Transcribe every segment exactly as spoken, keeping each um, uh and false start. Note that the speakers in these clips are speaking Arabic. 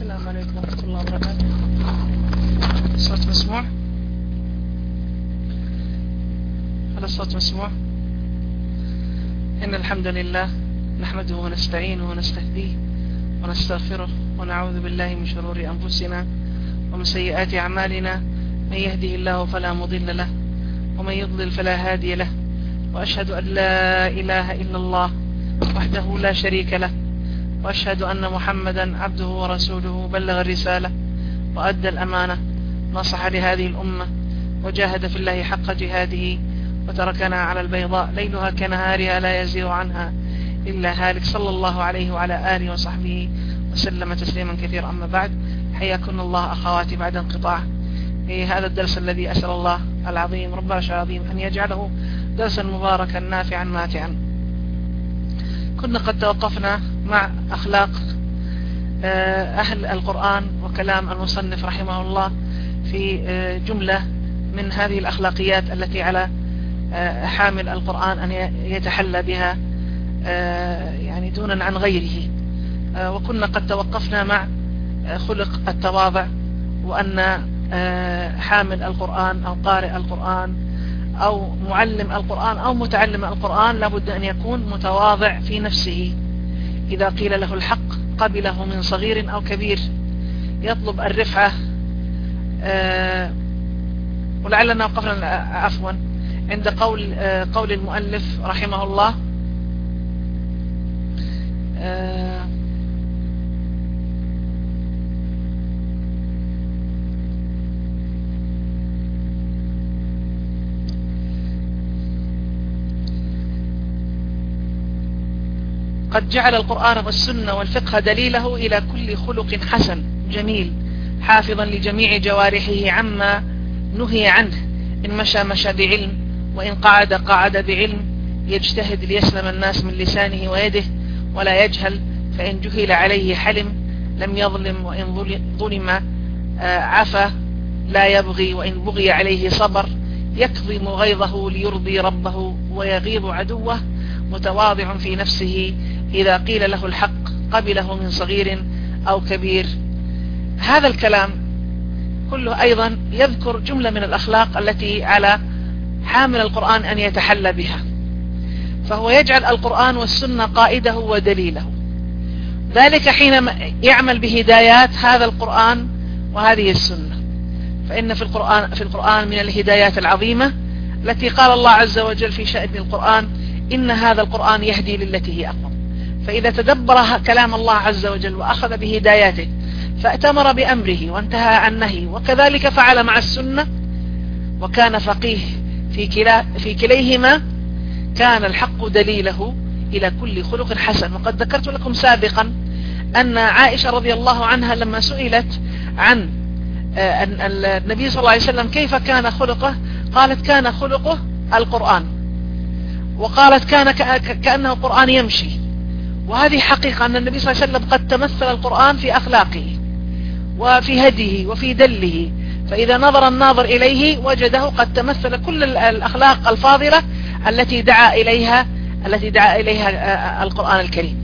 السلام عليكم ورحمة الله وبركاته. الصوت مسموع؟ هل الصوت مسموع؟ إن الحمد لله نحمده ونستعينه ونستهديه ونستغفره ونعوذ بالله من شرور أنفسنا ومن سيئات أعمالنا، من يهده الله فلا مضل له ومن يضلل فلا هادي له، وأشهد أن لا إله إلا الله وحده لا شريك له، وأشهد أن محمدا عبده ورسوله، بلغ الرسالة وأدى الأمانة، نصح لهذه الأمة وجاهد في الله حق جهاده، وتركنا على البيضاء ليلها كنهارها لا يزيغ عنها إلا هالك، صلى الله عليه وعلى آله وصحبه وسلم تسليما كثيرا. أما بعد، حياكم الله أخواتي بعد انقطاع في هذا الدرس الذي أسأل الله العظيم رب العرش العظيم أن يجعله درسا مباركا نافعا ماتعا. كنا قد توقفنا مع أخلاق أهل القرآن وكلام المصنف رحمه الله في جملة من هذه الأخلاقيات التي على حامل القرآن أن يتحلى بها يعني دونا عن غيره. وكنا قد توقفنا مع خلق التواضع، وأن حامل القرآن أو قارئ القرآن أو معلم القرآن أو متعلم القرآن لابد أن يكون متواضع في نفسه. إذا قيل له الحق قبله من صغير أو كبير، يطلب الرفعة. ولعلنا وقفنا عفوا عند قول قول المؤلف رحمه الله: قد جعل القرآن والسنة والفقه دليله إلى كل خلق حسن جميل، حافظا لجميع جوارحه عما نهي عنه، إن مشى مشى بعلم، وإن قعد قعد بعلم، يجتهد ليسلم الناس من لسانه ويده، ولا يجهل، فإن جهل عليه حلم، لم يظلم، وإن ظلم عفا، لا يبغي، وإن بغي عليه صبر، يكظم غيظه ليرضي ربه، ويغيظ عدوه، متواضع في نفسه، إذا قيل له الحق قبله من صغير أو كبير. هذا الكلام كله أيضا يذكر جملة من الأخلاق التي على حامل القرآن أن يتحلى بها، فهو يجعل القرآن والسنة قائده ودليله، ذلك حينما يعمل بهدايات هذا القرآن وهذه السنة. فإن في القرآن, في القرآن من الهدايات العظيمة التي قال الله عز وجل في شأن القرآن: إن هذا القرآن يهدي للتي هي أقوم. فإذا تدبر كلام الله عز وجل وأخذ بهداياته فأتمر بأمره وانتهى عن نهيه، وكذلك فعل مع السنة، وكان فقيه في, كلا في كليهما، كان الحق دليله إلى كل خلق حسن. وقد ذكرت لكم سابقا أن عائشة رضي الله عنها لما سئلت عن النبي صلى الله عليه وسلم كيف كان خلقه، قالت: كان خلقه القرآن، وقالت: كان كأنه القرآن يمشي. وهذه حقيقة أن النبي صلى الله عليه وسلم قد تمثل القرآن في أخلاقه وفي هديه وفي دله، فإذا نظر الناظر إليه وجده قد تمثل كل الأخلاق الفاضلة التي دعا إليها التي دعا إليها القرآن الكريم.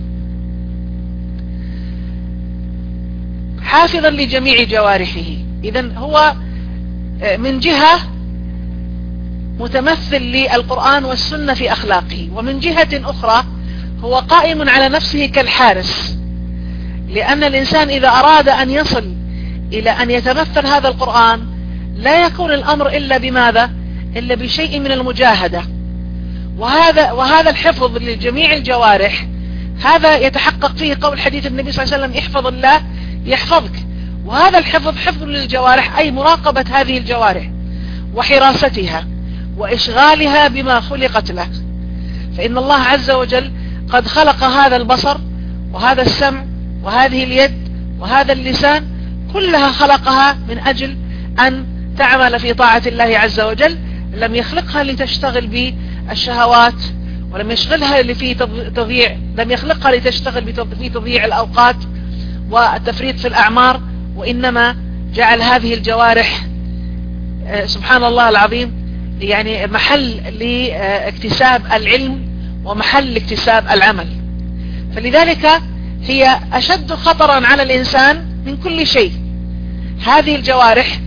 حافظا لجميع جوارحه، إذن هو من جهة متمثل للقرآن والسنة في أخلاقه، ومن جهة أخرى هو قائم على نفسه كالحارس، لأن الإنسان إذا أراد أن يصل إلى أن يتمثل هذا القرآن لا يكون الأمر إلا بماذا؟ إلا بشيء من المجاهدة. وهذا وهذا الحفظ لجميع الجوارح، هذا يتحقق فيه قول حديث النبي صلى الله عليه وسلم: احفظ الله يحفظك. وهذا الحفظ حفظ للجوارح، أي مراقبة هذه الجوارح وحراستها وإشغالها بما خلقت له. فإن الله عز وجل قد خلق هذا البصر وهذا السمع وهذه اليد وهذا اللسان، كلها خلقها من أجل أن تعمل في طاعة الله عز وجل. لم يخلقها لتشتغل بالشهوات، ولم يشغلها في تضييع لم يخلقها لتشتغل في تضييع الأوقات والتفريط في الأعمار، وإنما جعل هذه الجوارح سبحان الله العظيم يعني محل لاكتساب العلم ومحل لاكتساب العمل. فلذلك هي أشد خطرا على الإنسان من كل شيء. هذه الجوارح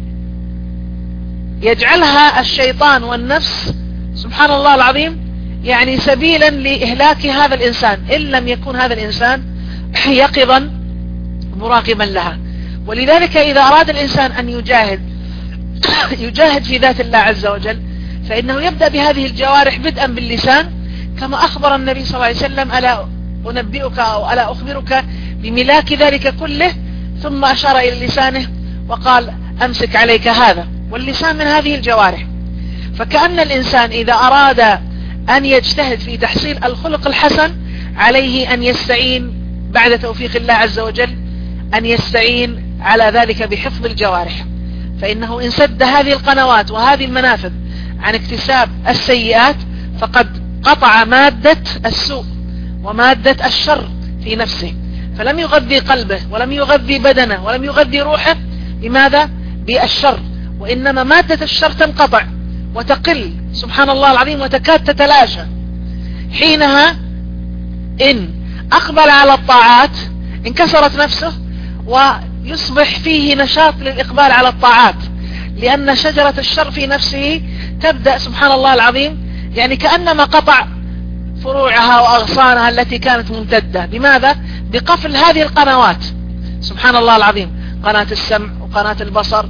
يجعلها الشيطان والنفس سبحان الله العظيم يعني سبيلا لإهلاك هذا الإنسان إن لم يكن هذا الإنسان يقظا مراقبا لها. ولذلك إذا أراد الإنسان أن يجاهد يجاهد في ذات الله عز وجل فإنه يبدأ بهذه الجوارح بدءا باللسان، كما أخبر النبي صلى الله عليه وسلم: ألا أنبئك أو ألا أخبرك بملاك ذلك كله؟ ثم أشار إلى لسانه وقال: أمسك عليك هذا. واللسان من هذه الجوارح. فكأن الإنسان إذا أراد أن يجتهد في تحصيل الخلق الحسن عليه أن يستعين بعد توفيق الله عز وجل أن يستعين على ذلك بحفظ الجوارح، فإنه إن سد هذه القنوات وهذه المنافذ عن اكتساب السيئات فقد قطع مادة السوء ومادة الشر في نفسه، فلم يغذي قلبه ولم يغذي بدنه ولم يغذي روحه. لماذا؟ بالشر. وإنما مادة الشر تنقطع وتقل سبحان الله العظيم وتكاد تتلاشى. حينها إن أقبل على الطاعات انكسرت نفسه ويصبح فيه نشاط للإقبال على الطاعات، لأن شجرة الشر في نفسه تبدأ سبحان الله العظيم يعني كأنما قطع فروعها وأغصانها التي كانت ممتدة. بماذا؟ بقفل هذه القنوات سبحان الله العظيم، قناة السمع وقناة البصر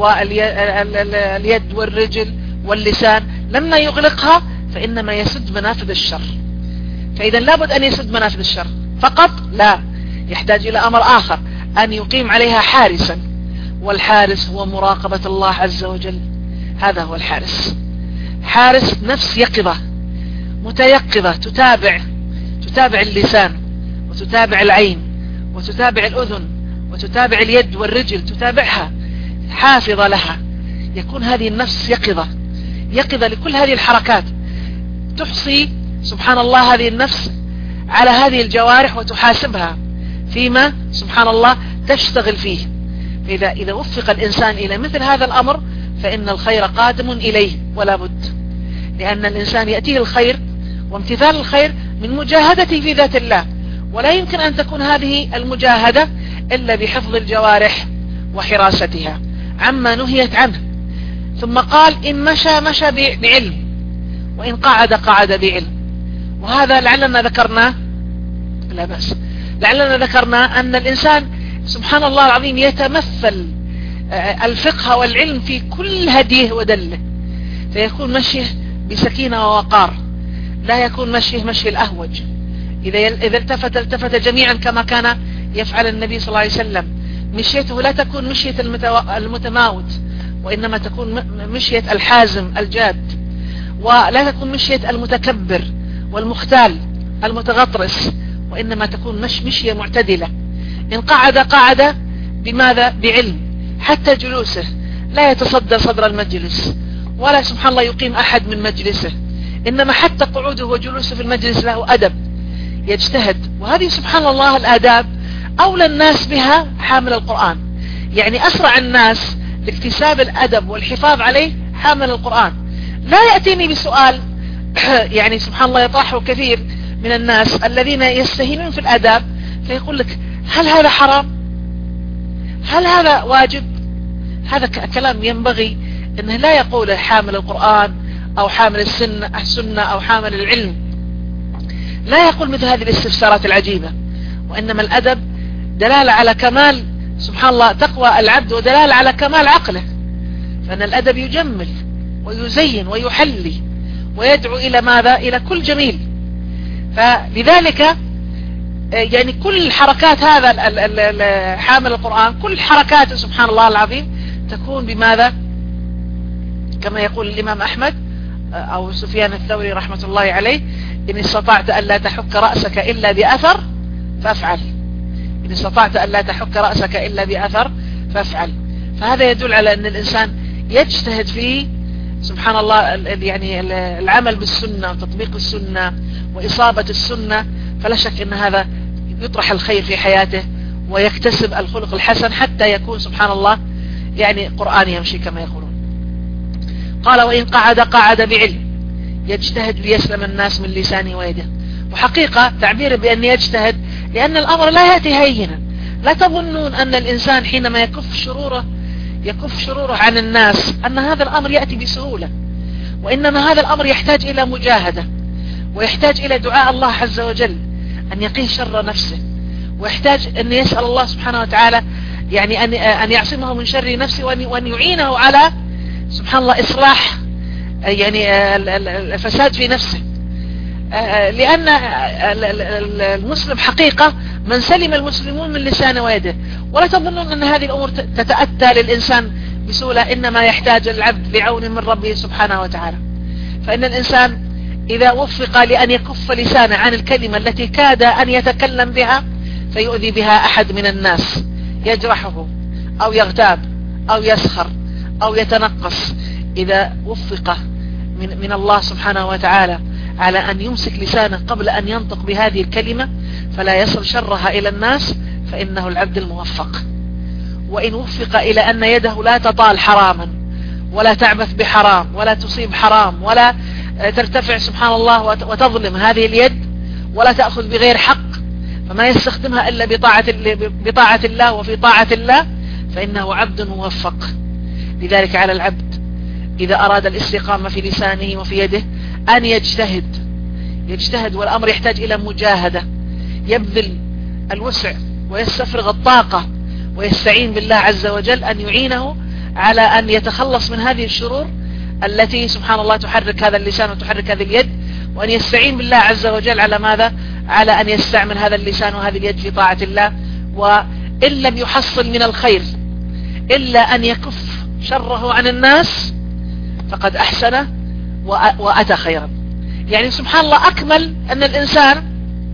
واليد والرجل واللسان. لما يغلقها فإنما يسد منافذ الشر. فإذا لابد أن يسد منافذ الشر فقط؟ لا، يحتاج إلى أمر آخر، أن يقيم عليها حارسا، والحارس هو مراقبة الله عز وجل. هذا هو الحارس، حارس نفس يقظة متيقظة تتابع تتابع اللسان وتتابع العين وتتابع الأذن وتتابع اليد والرجل، تتابعها حافظة لها. يكون هذه النفس يقظة يقظة لكل هذه الحركات، تحصي سبحان الله هذه النفس على هذه الجوارح وتحاسبها فيما سبحان الله تشتغل فيه. فإذا إذا وفق الإنسان إلى مثل هذا الأمر فإن الخير قادم إليه ولا بد، لأن الإنسان يأتيه الخير وامتثال الخير من مجاهدته في ذات الله، ولا يمكن أن تكون هذه المجاهدة إلا بحفظ الجوارح وحراستها عما نهيت عنه. ثم قال: إن مشى مشى بعلم وإن قعد قعد بعلم. وهذا لعلنا ذكرنا لا بأس لعلنا ذكرنا أن الإنسان سبحان الله العظيم يتمثل الفقه والعلم في كل هديه ودله، فيكون مشيه بسكينة ووقار، لا يكون مشيه مشي الأهوج. إذا إذا التفت التفت جميعا كما كان يفعل النبي صلى الله عليه وسلم. مشيته لا تكون مشية المتماوت، وإنما تكون مشية الحازم الجاد، ولا تكون مشية المتكبر والمختال المتغطرس، وإنما تكون مش مشية معتدلة. إن قعد قعد بماذا؟ بعلم. حتى جلوسه لا يتصدر صدر المجلس، ولا سبحان الله يقيم أحد من مجلسه، إنما حتى قعوده وجلوسه في المجلس له أدب، يجتهد. وهذه سبحان الله الآداب أولى الناس بها حامل القرآن، يعني أسرع الناس لاكتساب الأدب والحفاظ عليه حامل القرآن. لا يأتيني بسؤال يعني سبحان الله يطرحه كثير من الناس الذين يستهينون في الآداب، فيقول لك: هل هذا حرام؟ هل هذا واجب؟ هذا كلام ينبغي أنه لا يقوله حامل القرآن أو حامل السنة السنة أو حامل العلم، لا يقول مثل هذه الاستفسارات العجيبة. وإنما الأدب دلالة على كمال سبحان الله تقوى العبد ودلالة على كمال عقله، فإن الأدب يجمل ويزين ويحلي ويدعو إلى ماذا؟ إلى كل جميل. فلذلك يعني كل حركات هذا حامل القرآن كل حركاته سبحان الله العظيم تكون بماذا؟ كما يقول الإمام أحمد أو سفيان الثوري رحمة الله عليه: إن استطعت أن لا تحك رأسك إلا بأثر فافعل. إن استطعت أن لا تحك رأسك إلا بأثر فافعل. فهذا يدل على أن الإنسان يجتهد في سبحان الله يعني العمل بالسنة وتطبيق السنة وإصابة السنة، فلا شك أن هذا يطرح الخير في حياته ويكتسب الخلق الحسن حتى يكون سبحان الله يعني قرآن يمشي كما يقولون. قال: وإن قعد قعد بعلم، يجتهد ليسلم الناس من لسانه ويده. وحقيقة تعبير بأن يجتهد لأن الأمر لا يأتي هينا، لا تظنون أن الإنسان حينما يكف شروره يكف شروره عن الناس أن هذا الأمر يأتي بسهولة، وإنما هذا الأمر يحتاج إلى مجاهدة، ويحتاج إلى دعاء الله عز وجل أن يقيه شر نفسه، ويحتاج أن يسأل الله سبحانه وتعالى يعني أن أن يعصمه من شر نفسه، وأن يعينه على سبحان الله إصلاح يعني الفساد في نفسه. لأن المسلم حقيقة من سلم المسلمون من لسانه ويده. ولا تظنون أن هذه الأمور تتأتى للإنسان بسهولة، إنما يحتاج العبد لعون من ربه سبحانه وتعالى. فإن الإنسان إذا وفق لأن يكف لسانه عن الكلمة التي كاد أن يتكلم بها فيؤذي بها أحد من الناس، يجرحه أو يغتاب أو يسخر أو يتنقص، إذا وفق من, من الله سبحانه وتعالى على أن يمسك لسانه قبل أن ينطق بهذه الكلمة فلا يصل شرها إلى الناس، فإنه العبد الموفق. وإن وفق إلى أن يده لا تطال حراما ولا تعبث بحرام ولا تصيب حرام ولا ترتفع سبحان الله وتظلم هذه اليد ولا تأخذ بغير حق، فما يستخدمها إلا بطاعة, بطاعة الله وفي طاعة الله، فإنه عبد موفق. لذلك على العبد إذا أراد الاستقامة في لسانه وفي يده أن يجتهد يجتهد والأمر يحتاج إلى مجاهدة، يبذل الوسع ويستفرغ الطاقة ويستعين بالله عز وجل أن يعينه على أن يتخلص من هذه الشرور التي سبحان الله تحرك هذا اللسان وتحرك هذه اليد، وأن يستعين بالله عز وجل على ماذا؟ على أن يستعمل هذا اللسان وهذه اليد في طاعة الله. وإن لم يحصل من الخير إلا أن يكف شره عن الناس فقد أحسن وأتى خيرا. يعني سبحان الله أكمل أن الإنسان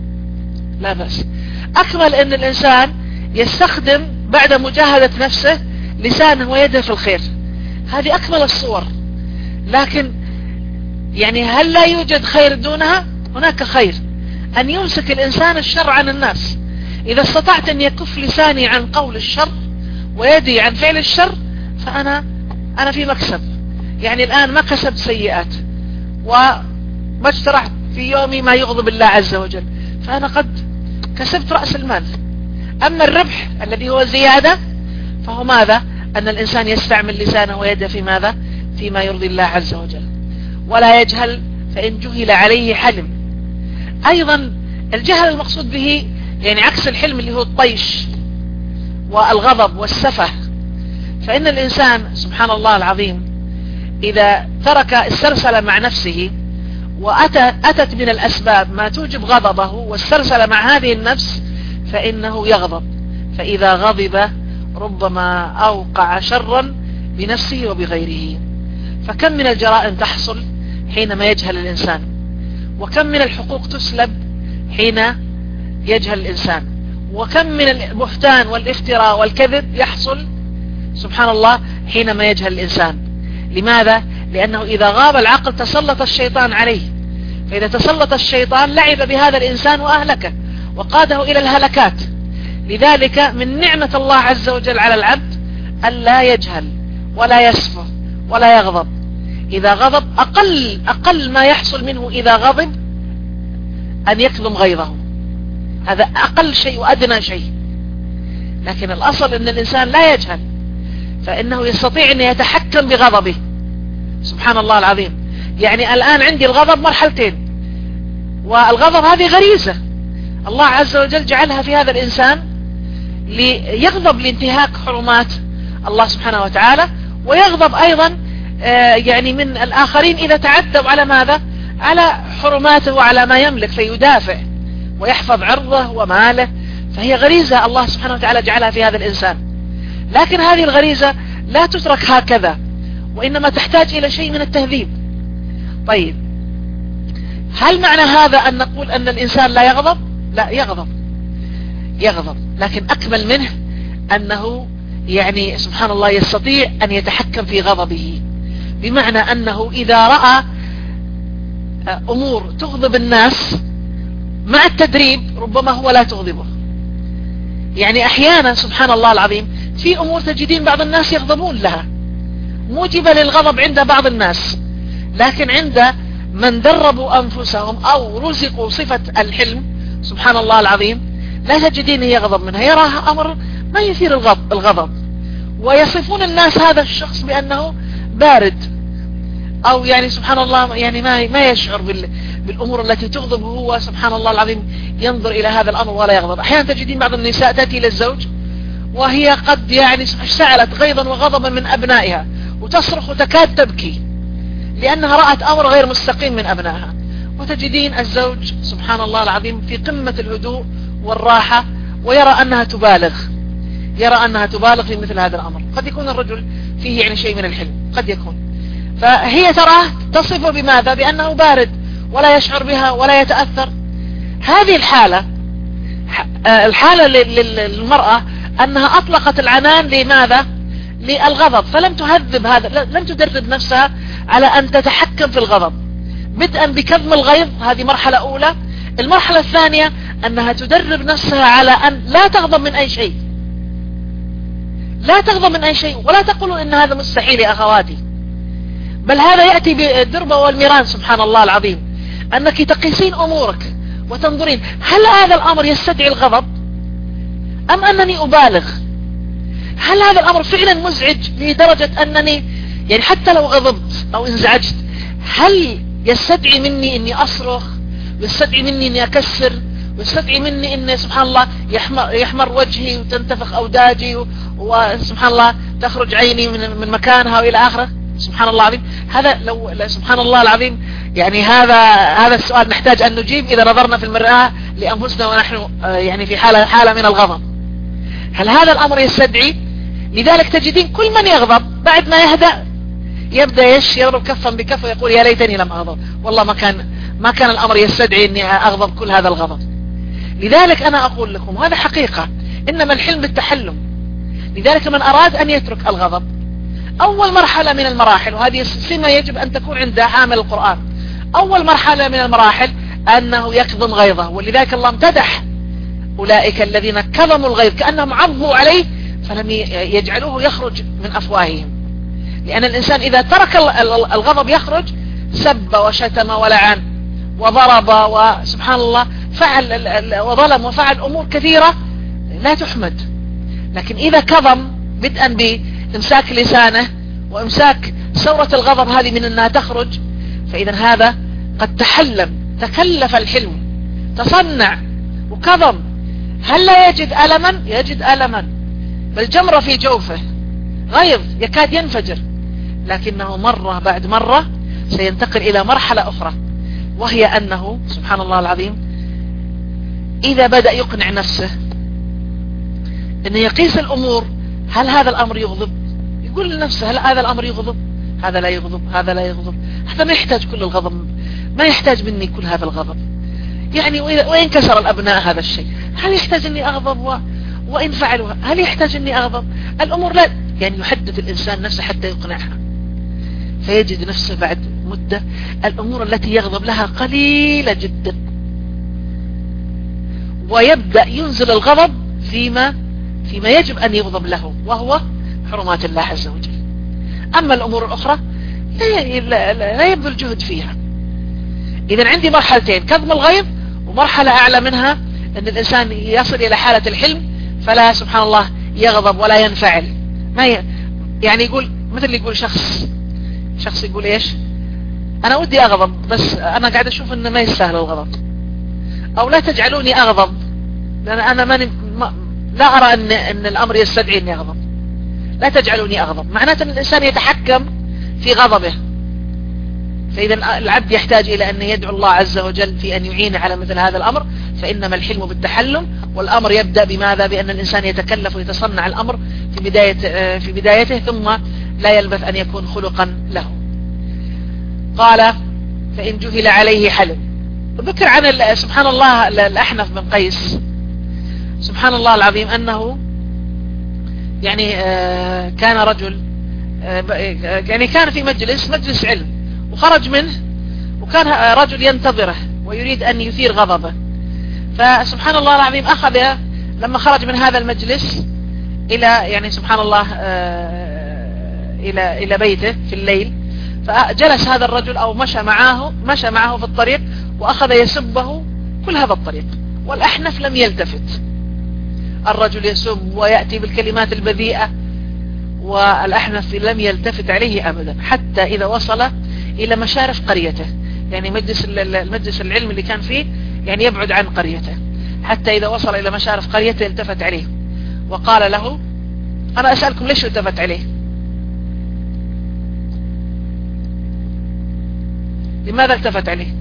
لا بأس أكمل أن الإنسان يستخدم بعد مجاهدة نفسه لسانه ويده في الخير، هذه أكمل الصور. لكن يعني هل لا يوجد خير دونها؟ هناك خير، أن يمسك الإنسان الشر عن الناس. إذا استطعت أن يكف لساني عن قول الشر ويدي عن فعل الشر فأنا أنا في مكسب. يعني الآن ما كسبت سيئات وما اجترحت في يومي ما يغضب الله عز وجل، فأنا قد كسبت رأس المال. أما الربح الذي هو زيادة فهو ماذا؟ أن الإنسان يستعمل لسانه ويده في ماذا؟ فيما يرضي الله عز وجل. ولا يجهل فإن جهل عليه حلم. أيضا الجهل المقصود به يعني عكس الحلم اللي هو الطيش والغضب والسفه. فإن الإنسان سبحان الله العظيم إذا ترك السرسلة مع نفسه وأتت من الأسباب ما توجب غضبه والسرسلة مع هذه النفس فإنه يغضب، فإذا غضب ربما أوقع شرا بنفسه وبغيره. فكم من الجرائم تحصل حينما يجهل الإنسان، وكم من الحقوق تسلب حين يجهل الإنسان، وكم من البهتان والافتراء والكذب يحصل سبحان الله حينما يجهل الإنسان. لماذا؟ لأنه إذا غاب العقل تسلط الشيطان عليه، فإذا تسلط الشيطان لعب بهذا الإنسان وأهلكه وقاده إلى الهلكات. لذلك من نعمة الله عز وجل على العبد ألا يجهل ولا يسفه ولا يغضب. إذا غضب أقل أقل ما يحصل منه إذا غضب أن يكظم غيظه، هذا أقل شيء وأدنى شيء. لكن الأصل أن الإنسان لا يجهل، فإنه يستطيع أن يتحكم بغضبه سبحان الله العظيم. يعني الآن عندي الغضب مرحلتين، والغضب هذه غريزة الله عز وجل جعلها في هذا الإنسان ليغضب لانتهاك حرمات الله سبحانه وتعالى، ويغضب أيضا يعني من الآخرين إذا تعدوا على ماذا؟ على حرماته وعلى ما يملك، فيدافع ويحفظ عرضه وماله. فهي غريزة الله سبحانه وتعالى جعلها في هذا الإنسان. لكن هذه الغريزة لا تترك هكذا، وإنما تحتاج إلى شيء من التهذيب. طيب هل معنى هذا أن نقول أن الإنسان لا يغضب؟ لا، يغضب يغضب لكن أكمل منه أنه يعني سبحان الله يستطيع أن يتحكم في غضبه، بمعنى أنه إذا رأى أمور تغضب الناس مع التدريب ربما هو لا تغضبه. يعني أحيانا سبحان الله العظيم في أمور تجدين بعض الناس يغضبون لها موجبة للغضب عند بعض الناس، لكن عند من دربوا أنفسهم أو رزقوا صفة الحلم سبحان الله العظيم لا تجدينه يغضب منها، يراها أمر ما يثير الغضب, الغضب ويصفون الناس هذا الشخص بأنه بارد، أو يعني سبحان الله يعني ما ما يشعر بالأمور التي تغضب، هو سبحان الله العظيم ينظر إلى هذا الأمر ولا يغضب. أحيانا تجدين بعض النساء تأتي إلى الزوج وهي قد يعني سألت غيظا وغضبا من أبنائها وتصرخ وتكاد تبكي لأنها رأت أمر غير مستقيم من أبنائها، وتجدين الزوج سبحان الله العظيم في قمة الهدوء والراحة ويرى أنها تبالغ، يرى أنها تبالغ في مثل هذا الأمر. قد يكون الرجل فيه يعني شيء من الحلم، قد يكون، فهي تراه تصفه بماذا؟ بأنه بارد ولا يشعر بها ولا يتأثر. هذه الحالة الحالة للمرأة أنها أطلقت العنان لماذا؟ للغضب، فلم تهذب هذا، لم تدرب نفسها على أن تتحكم في الغضب، بدءا بكظم الغيظ، هذه مرحلة أولى. المرحلة الثانية أنها تدرب نفسها على أن لا تغضب من أي شيء، لا تغضب من أي شيء، ولا تقولوا إن هذا مستحيل يا أخواتي، بل هذا يأتي بالدربة والميران سبحان الله العظيم، أنك تقيسين أمورك وتنظرين هل هذا الأمر يستدعي الغضب أم أنني أبالغ؟ هل هذا الأمر فعلا مزعج لدرجة أنني يعني حتى لو غضبت أو انزعجت هل يستدعي مني أني أصرخ، ويستدعي مني أني أكسر، ويستدعي مني أن سبحان الله يحمر, يحمر وجهي وتنتفخ أوداجي وسبحان الله تخرج عيني من, من مكانها وإلى آخره؟ سبحان الله العظيم. هذا لو سبحان الله العظيم يعني هذا هذا السؤال نحتاج أن نجيب إذا نظرنا في المرآة لأنفسنا ونحن يعني في حالة حالة من الغضب. هل هذا الأمر يستدعي؟ لذلك تجدين كل من يغضب بعد ما يهدأ يبدأ يش يضرب كفا بكف ويقول يا ليتني لم أغضب، والله ما كان ما كان الأمر يستدعي أني أغضب كل هذا الغضب. لذلك أنا أقول لكم هذا حقيقة، إنما الحلم بالتحلم. لذلك من أراد أن يترك الغضب أول مرحلة من المراحل، وهذه السمة يجب أن تكون عند حامل القرآن، أول مرحلة من المراحل أنه يكظم غيظه. ولذلك الله امتدح أولئك الذين كظموا الغيظ كأنهم عضوا عليه فلم يجعلوه يخرج من أفواههم، لأن الإنسان إذا ترك الغضب يخرج سب وشتم ولعن وضرب وسبحان الله فعل وظلم وفعل أمور كثيرة لا تحمد. لكن إذا كظم بدءا بإمساك لسانه وإمساك ثورة الغضب هذه من أنها تخرج، فإذا هذا قد تحلم، تكلف الحلم، تصنع وكظم. هل لا يجد ألما؟ يجد ألما، بل جمرة في جوفه، غيظ يكاد ينفجر، لكنه مرة بعد مرة سينتقل إلى مرحلة أخرى، وهي أنه سبحان الله العظيم إذا بدأ يقنع نفسه أنه يقيس الأمور، هل هذا الأمر يغضب؟ يقول لنفسه هل هذا الأمر يغضب؟ هذا لا يغضب، هذا لا يغضب، هذا ما يحتاج كل الغضب، ما يحتاج مني كل هذا الغضب، يعني وإن كسر الأبناء هذا الشيء هل يحتاج أني أغضب؟ و... وإن فعلوا هل يحتاج أني أغضب؟ الأمور لا، يعني يحدث الإنسان نفسه حتى يقنعها، فيجد نفسه بعد مدة الأمور التي يغضب لها قليلة جدا، ويبدأ ينزل الغضب فيما فيما يجب أن يغضب له، وهو حرمات الله عز وجل. أما الأمور الأخرى لا, لا, لا يبذل جهد فيها. إذن عندي مرحلتين، كظم الغيظ، ومرحلة أعلى منها أن الإنسان يصل إلى حالة الحلم فلا سبحان الله يغضب ولا ينفعل. ما ي... يعني يقول مثل يقول شخص شخص يقول إيش؟ أنا ودي أغضب بس أنا قاعد أشوف أنه ما يستاهل الغضب، أو لا تجعلوني أغضب لأن أنا ماني ما... لا أرى أن أن الأمر يستدعي أني أغضب، لا تجعلوني أغضب، معناته أن الإنسان يتحكم في غضبه. فإذا العبد يحتاج إلى أن يدعو الله عز وجل في أن يعين على مثل هذا الأمر، فإنما الحلم بالتحلم، والأمر يبدأ بماذا؟ بأن الإنسان يتكلف ويتصنع الأمر في بداية في بدايته، ثم لا يلبث أن يكون خلقا له. قال فإن جهل عليه حلم. ذكر عن سبحان الله الأحنف بن قيس سبحان الله العظيم أنه يعني كان رجل يعني كان في مجلس مجلس علم وخرج منه، وكان رجل ينتظره ويريد أن يثير غضبه، فسبحان الله العظيم أخذ لما خرج من هذا المجلس إلى يعني سبحان الله إلى إلى بيته في الليل، فجلس هذا الرجل أو مشى معه مشى معه في الطريق وأخذ يسبه كل هذا الطريق، والأحنف لم يلتفت الرجل يسب ويأتي بالكلمات البذيئة، والأحنف لم يلتفت عليه أبدا حتى إذا وصل إلى مشارف قريته، يعني مجلس المجلس العلم اللي كان فيه يعني يبعد عن قريته، حتى إذا وصل إلى مشارف قريته التفت عليه وقال له: أنا أسألكم ليش التفت عليه؟ لماذا التفت عليه؟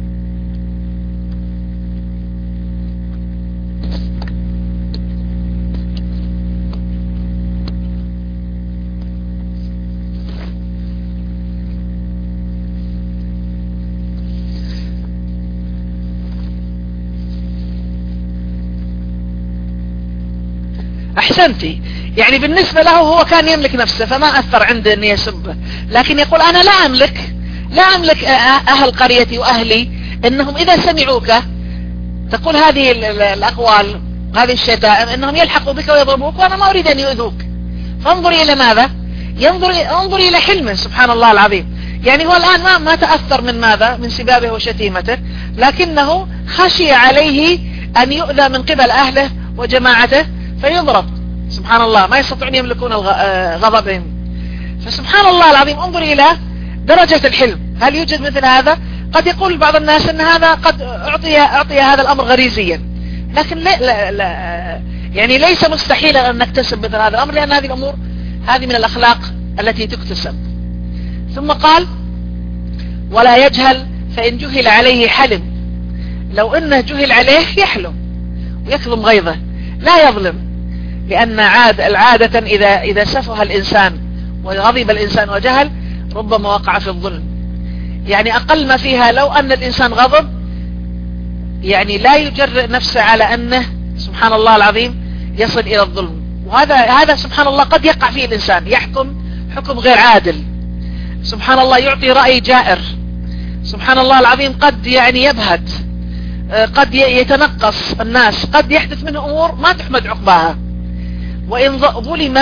أحسنتي، يعني بالنسبة له هو كان يملك نفسه فما أثر عنده أن يسبه، لكن يقول: أنا لا أملك لا أملك أهل قريتي وأهلي إنهم إذا سمعوك تقول هذه الأقوال هذه الشتائم إنهم يلحقوا بك ويضربوك، وأنا ما أريد أن يؤذوك. فانظري إلى ماذا؟ ينظر انظري إلى حلمه سبحان الله العظيم. يعني هو الآن ما ما تأثر من ماذا؟ من سبابه وشتيمته، لكنه خشي عليه أن يؤذى من قبل أهله وجماعته فيضرب. سبحان الله، ما يستطيعون يملكون غضبهم. فسبحان الله العظيم، انظري إلى درجة الحلم. هل يوجد مثل هذا؟ قد يقول بعض الناس أن هذا قد أعطي, أعطي هذا الأمر غريزيا، لكن لا لا لا يعني ليس مستحيلا أن نكتسب مثل هذا الأمر، لأن هذه الأمور هذه من الأخلاق التي تكتسب. ثم قال: ولا يجهل فإن جهل عليه حلم. لو أنه جهل عليه يحلم ويكظم غيظه، لا يظلم، لأن عاد العادة إذا إذا سفه الإنسان وغضب الإنسان وجهل ربما وقع في الظلم. يعني أقل ما فيها لو أن الإنسان غضب يعني لا يجرئ نفسه على أنه سبحان الله العظيم يصل إلى الظلم. وهذا هذا سبحان الله قد يقع فيه الإنسان، يحكم حكم غير عادل، سبحان الله يعطي رأي جائر، سبحان الله العظيم قد يعني يبهت، قد يتنقص الناس، قد يحدث منه أمور ما تحمد عقباها. وإن ظلم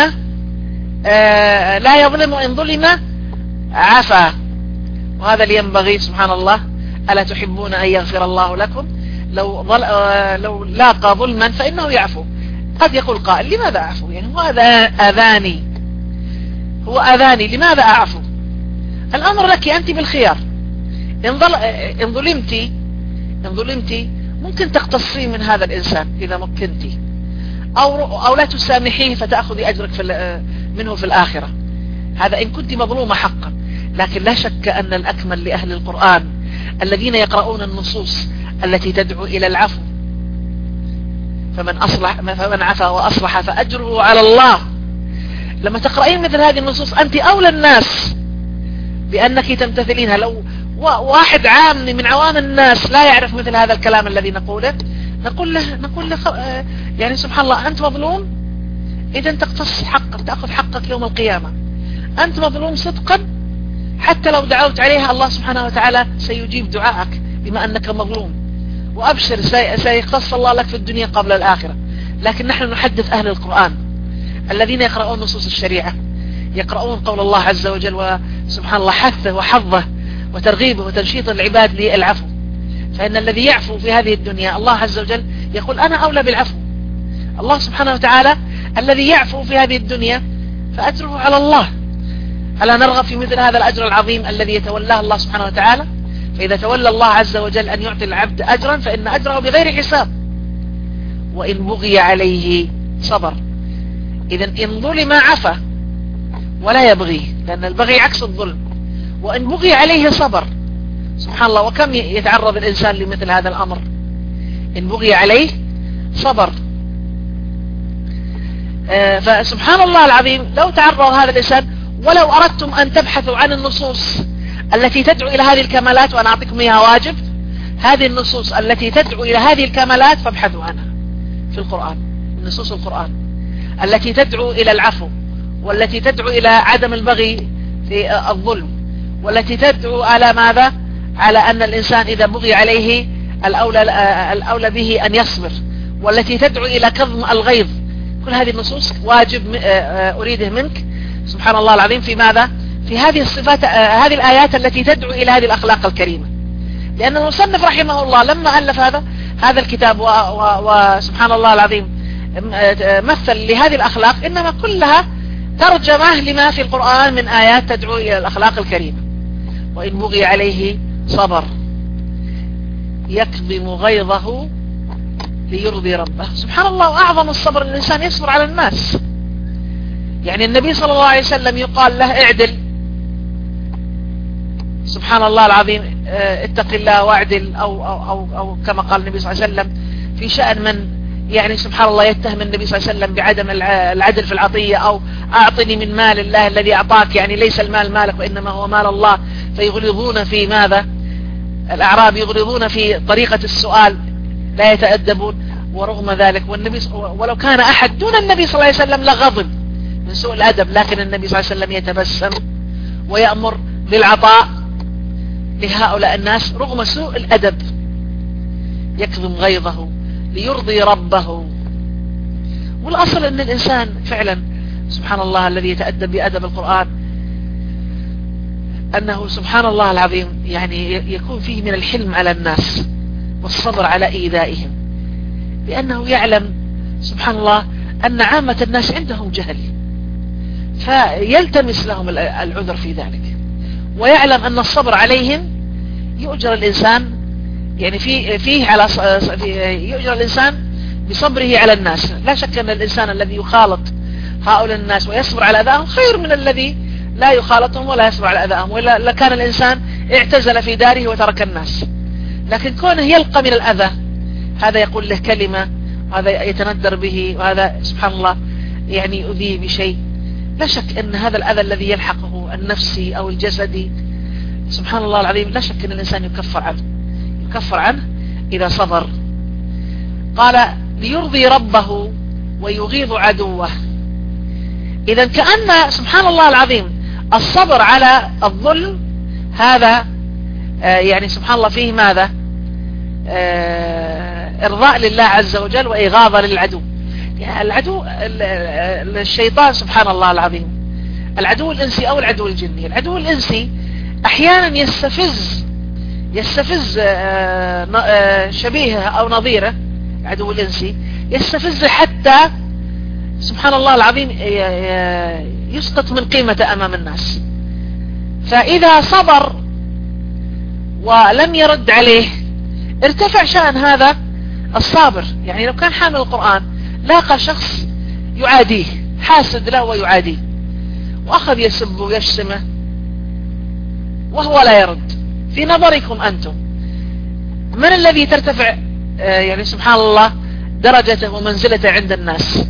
لا يظلم، وإن ظلم عفا. وهذا اللي ينبغي سبحان الله: ألا تحبون أن يغفر الله لكم؟ لو, ظل... لو لاقى ظلما فإنه يعفو. قد يقول قائل: لماذا أعفو؟ يعني هو هذا أذاني هو أذاني لماذا أعفو؟ الأمر لك أنت بالخيار. إن, ظل... إن ظلمتي إن ظلمتي ممكن تقتصي من هذا الإنسان إذا مكنتي، أو, أو لا تسامحيه فتأخذي أجرك في منه في الآخرة. هذا إن كنت مظلومة حقا. لكن لا شك أن الأكمل لأهل القرآن الذين يقرؤون النصوص التي تدعو إلى العفو. فمن أصلح فمن عفا وأصلح فأجره على الله. لما تقرأين مثل هذه النصوص أنت أولى الناس بأنك تمتثلينها. لو واحد عام من عوام الناس لا يعرف مثل هذا الكلام الذي نقوله، نقول له نقول له يعني سبحان الله أنت مظلوم، إذا تقتص حقك، تأخذ حقك يوم القيامة. أنت مظلوم صدقا، حتى لو دعوت عليها الله سبحانه وتعالى سيجيب دعائك بما أنك مظلوم. وأبشر سيختص الله لك في الدنيا قبل الآخرة. لكن نحن نحدث أهل القرآن الذين يقرؤون نصوص الشريعة، يقرؤون قول الله عز وجل وسبحان الله حثه وحظه وترغيبه وتنشيط العباد للعفو. فإن الذي يعفو في هذه الدنيا الله عز وجل يقول: أنا أولى بالعفو. الله سبحانه وتعالى الذي يعفو في هذه الدنيا فأجره على الله. ألا نرغب في مثل هذا الأجر العظيم الذي يتولاه الله سبحانه وتعالى؟ فإذا تولى الله عز وجل أن يعطي العبد أجرا فإن أجره بغير حساب. وإن بغي عليه صبر. إذا إن ظلم عفا ولا يبغي، لأن البغي عكس الظلم. وإن بغي عليه صبر. سبحان الله، وكم يتعرض الإنسان لمثل هذا الأمر. إن بغي عليه صبر. آه فسبحان الله العظيم لو تعرض هذا الإنسان، ولو أردتم أن تبحثوا عن النصوص التي تدعو إلى هذه الكمالات، وأنا أعطيكم إياها واجب، هذه النصوص التي تدعو إلى هذه الكمالات فابحثوا عنها في القرآن. نصوص القرآن التي تدعو إلى العفو، والتي تدعو إلى عدم البغي في الظلم، والتي تدعو على ماذا؟ على أن الإنسان إذا بغي عليه الأولى, الأولى به أن يصبر، والتي تدعو إلى كظم الغيظ. كل هذه النصوص واجب أريده منك سبحان الله العظيم في ماذا؟ في هذه الصفات، هذه الآيات التي تدعو إلى هذه الأخلاق الكريمة. لأن المصنف رحمه الله لما ألف هذا هذا الكتاب وسبحان الله العظيم مثل لهذه الأخلاق إنما كلها ترجمة لما في القرآن من آيات تدعو إلى الأخلاق الكريمة. وإن بغي عليه صبر يكظم غيظه ليرضي ربه. سبحان الله، أعظم الصبر الإنسان يصبر على الناس. يعني النبي صلى الله عليه وسلم يقال له اعدل، سبحان الله العظيم، اتق الله واعدل، أو, أو, أو, أو كما قال النبي صلى الله عليه وسلم في شأن من يعني سبحان الله يتهم النبي صلى الله عليه وسلم بعدم العدل في العطية، أو أعطني من مال الله الذي أعطاك، يعني ليس المال مالك وإنما هو مال الله. فيغلظون في ماذا؟ الأعراب يغلظون في طريقة السؤال، لا يتأدبون. ورغم ذلك والنبي ولو كان أحد دون النبي صلى الله عليه وسلم لغضب من سوء الأدب، لكن النبي صلى الله عليه وسلم يتبسم ويأمر بالعطاء لهؤلاء الناس رغم سوء الأدب. يكظم غيظه ليرضي ربه. والأصل أن الإنسان فعلا سبحان الله الذي يتأدب بأدب القرآن أنه سبحان الله العظيم يعني يكون فيه من الحلم على الناس والصبر على إيذائهم، لأنه يعلم سبحان الله أن عامة الناس عندهم جهل، فيلتمس لهم العذر في ذلك، ويعلم أن الصبر عليهم يؤجر الإنسان يعني فيه, فيه على يؤجر الإنسان بصبره على الناس. لا شك أن الإنسان الذي يخالط هؤلاء الناس ويصبر على أذاهم خير من الذي لا يخالطهم ولا يصبر على أذاهم، وإلا لكان الإنسان اعتزل في داره وترك الناس. لكن كونه يلقى من الأذى، هذا يقول له كلمة، هذا يتندر به، وهذا سبحان الله يعني يؤذيه بشيء، لا شك أن هذا الأذى الذي يلحقه النفسي أو الجسدي سبحان الله العظيم لا شك أن الإنسان يكفر عنه يكفر عنه إذا صبر. قال ليرضي ربه ويغيظ عدوه. إذا كأن سبحان الله العظيم الصبر على الظلم هذا آه يعني سبحان الله فيه ماذا؟ آه إرضاء لله عز وجل وإغاظة للعدو. يعني العدو الشيطان سبحان الله العظيم، العدو الإنسي أو العدو الجني. العدو الإنسي أحيانا يستفز يستفز آه آه شبيهه أو نظيره، العدو الإنسي يستفز حتى سبحان الله العظيم يسقط من قيمته أمام الناس. فإذا صبر ولم يرد عليه ارتفع شأن هذا الصابر. يعني لو كان حامل القرآن لاقى شخص يعاديه، حاسد له ويعاديه، وأخذ يسبه ويشتمه وهو لا يرد، في نظركم أنتم من الذي ترتفع يعني سبحان الله درجته ومنزلته عند الناس؟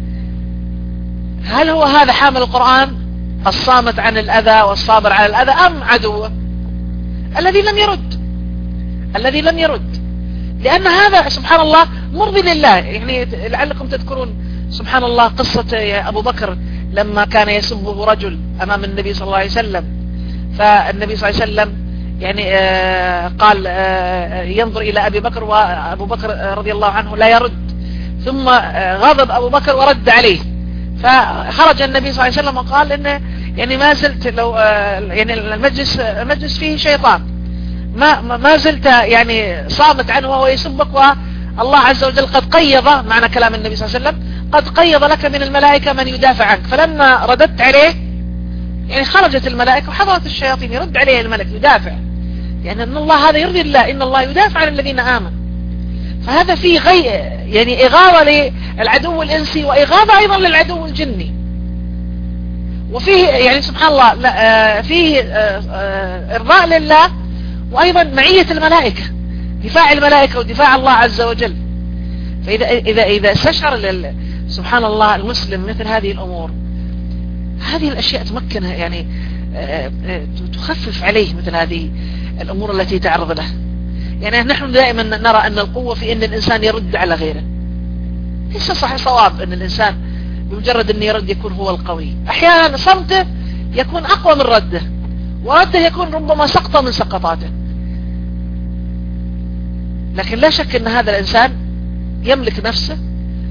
هل هو هذا حامل القرآن الصامت عن الأذى والصابر على الأذى، أم عدوه الذي لم يرد الذي لم يرد لأن هذا سبحان الله مرضي لله. يعني لعلكم تذكرون سبحان الله قصة أبو بكر لما كان يسبه رجل أمام النبي صلى الله عليه وسلم، فالنبي صلى الله عليه وسلم يعني آه قال آه ينظر إلى أبي بكر، وأبو بكر رضي الله عنه لا يرد، ثم آه غضب أبو بكر ورد عليه، فخرج النبي صلى الله عليه وسلم وقال إن يعني ما زلت لو آه يعني المجلس المجلس فيه شيطان، ما ما زلت يعني صامت عنه وهو يسبك، والله عز وجل قد قيض، معنى كلام النبي صلى الله عليه وسلم قد قيض لك من الملائكة من يدافع عنك. فلما رددت عليه يعني خرجت الملائكة وحضرت الشياطين، يرد عليه الملك يدافع، يعني أن الله هذا يرضي الله، إن الله يدافع عن الذين آمنوا. فهذا فيه غي يعني إغاظة للعدو الإنسي وإغاظة أيضا للعدو الجني، وفيه يعني سبحان الله فيه إرضاء لله وأيضا معية الملائكة، دفاع الملائكة ودفاع الله عز وجل. فإذا إذا إذا استشعر سبحان الله المسلم مثل هذه الأمور، هذه الأشياء تمكنها يعني تخفف عليه مثل هذه الأمور التي تعرض له. يعني نحن دائما نرى أن القوة في أن الإنسان يرد على غيره، ليس صحيح صواب أن الإنسان بمجرد أن يرد يكون هو القوي. أحيانا صمته يكون أقوى من رده، ورده يكون ربما سقطة من سقطاته. لكن لا شك أن هذا الإنسان يملك نفسه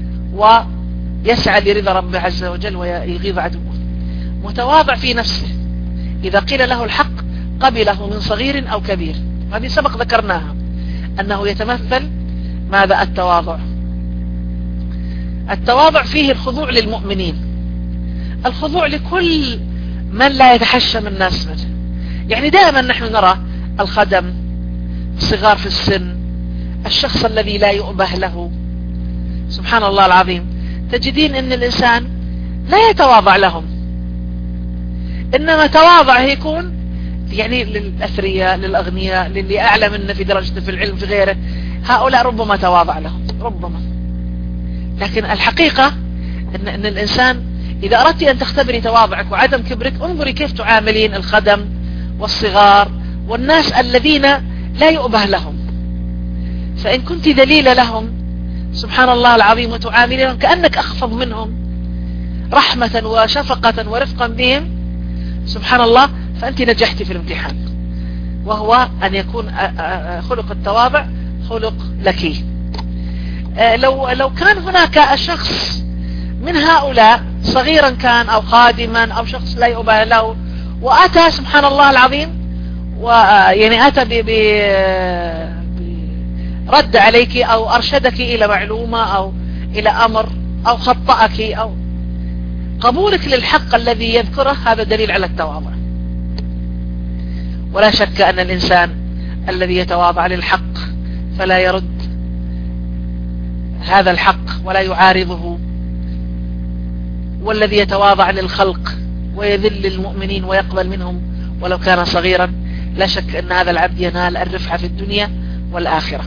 ويسعى لرضا ربه عز وجل ويغيظ عدوه، متواضع في نفسه، إذا قيل له الحق قبله من صغير أو كبير. هذه سبق ذكرناها أنه يتمثل ماذا؟ التواضع. التواضع فيه الخضوع للمؤمنين، الخضوع لكل من لا يتحشم الناس منه. يعني دائما نحن نرى الخدم، الصغار في السن، الشخص الذي لا يؤبه له، سبحان الله العظيم، تجدين ان الانسان لا يتواضع لهم، انما تواضع يكون يعني للأثرياء، للأغنياء، للي أعلى منه في درجته في العلم في غيره، هؤلاء ربما تواضع لهم ربما. لكن الحقيقة إن, إن الإنسان إذا أردت أن تختبري تواضعك وعدم كبرك، انظري كيف تعاملين الخدم والصغار والناس الذين لا يؤبه لهم. فإن كنت ذليلة لهم سبحان الله العظيم وتعاملين كأنك أخفض منهم رحمة وشفقة ورفقا بهم، سبحان الله، فأنت نجحت في الامتحان، وهو أن يكون خلق التواضع خلق لك. لو لو كان هناك شخص من هؤلاء صغيرا كان أو خادما أو شخص لا يؤبه له وأتى سبحان الله العظيم ويعني أتى برد عليك أو أرشدك إلى معلومة أو إلى أمر أو خطأك أو قبولك للحق الذي يذكره، هذا دليل على التواضع. ولا شك أن الإنسان الذي يتواضع للحق فلا يرد هذا الحق ولا يعارضه، والذي يتواضع للخلق ويذل المؤمنين ويقبل منهم ولو كان صغيرا، لا شك أن هذا العبد ينال الرفعة في الدنيا والآخرة.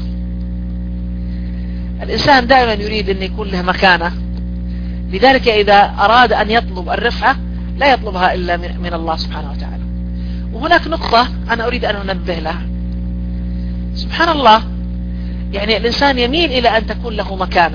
الإنسان دائما يريد أن يكون له مكانة، لذلك إذا أراد أن يطلب الرفعة لا يطلبها إلا من الله سبحانه وتعالى. وهناك نقطة أنا أريد أن أنبه لها. سبحان الله، يعني الإنسان يميل إلى أن تكون له مكانة،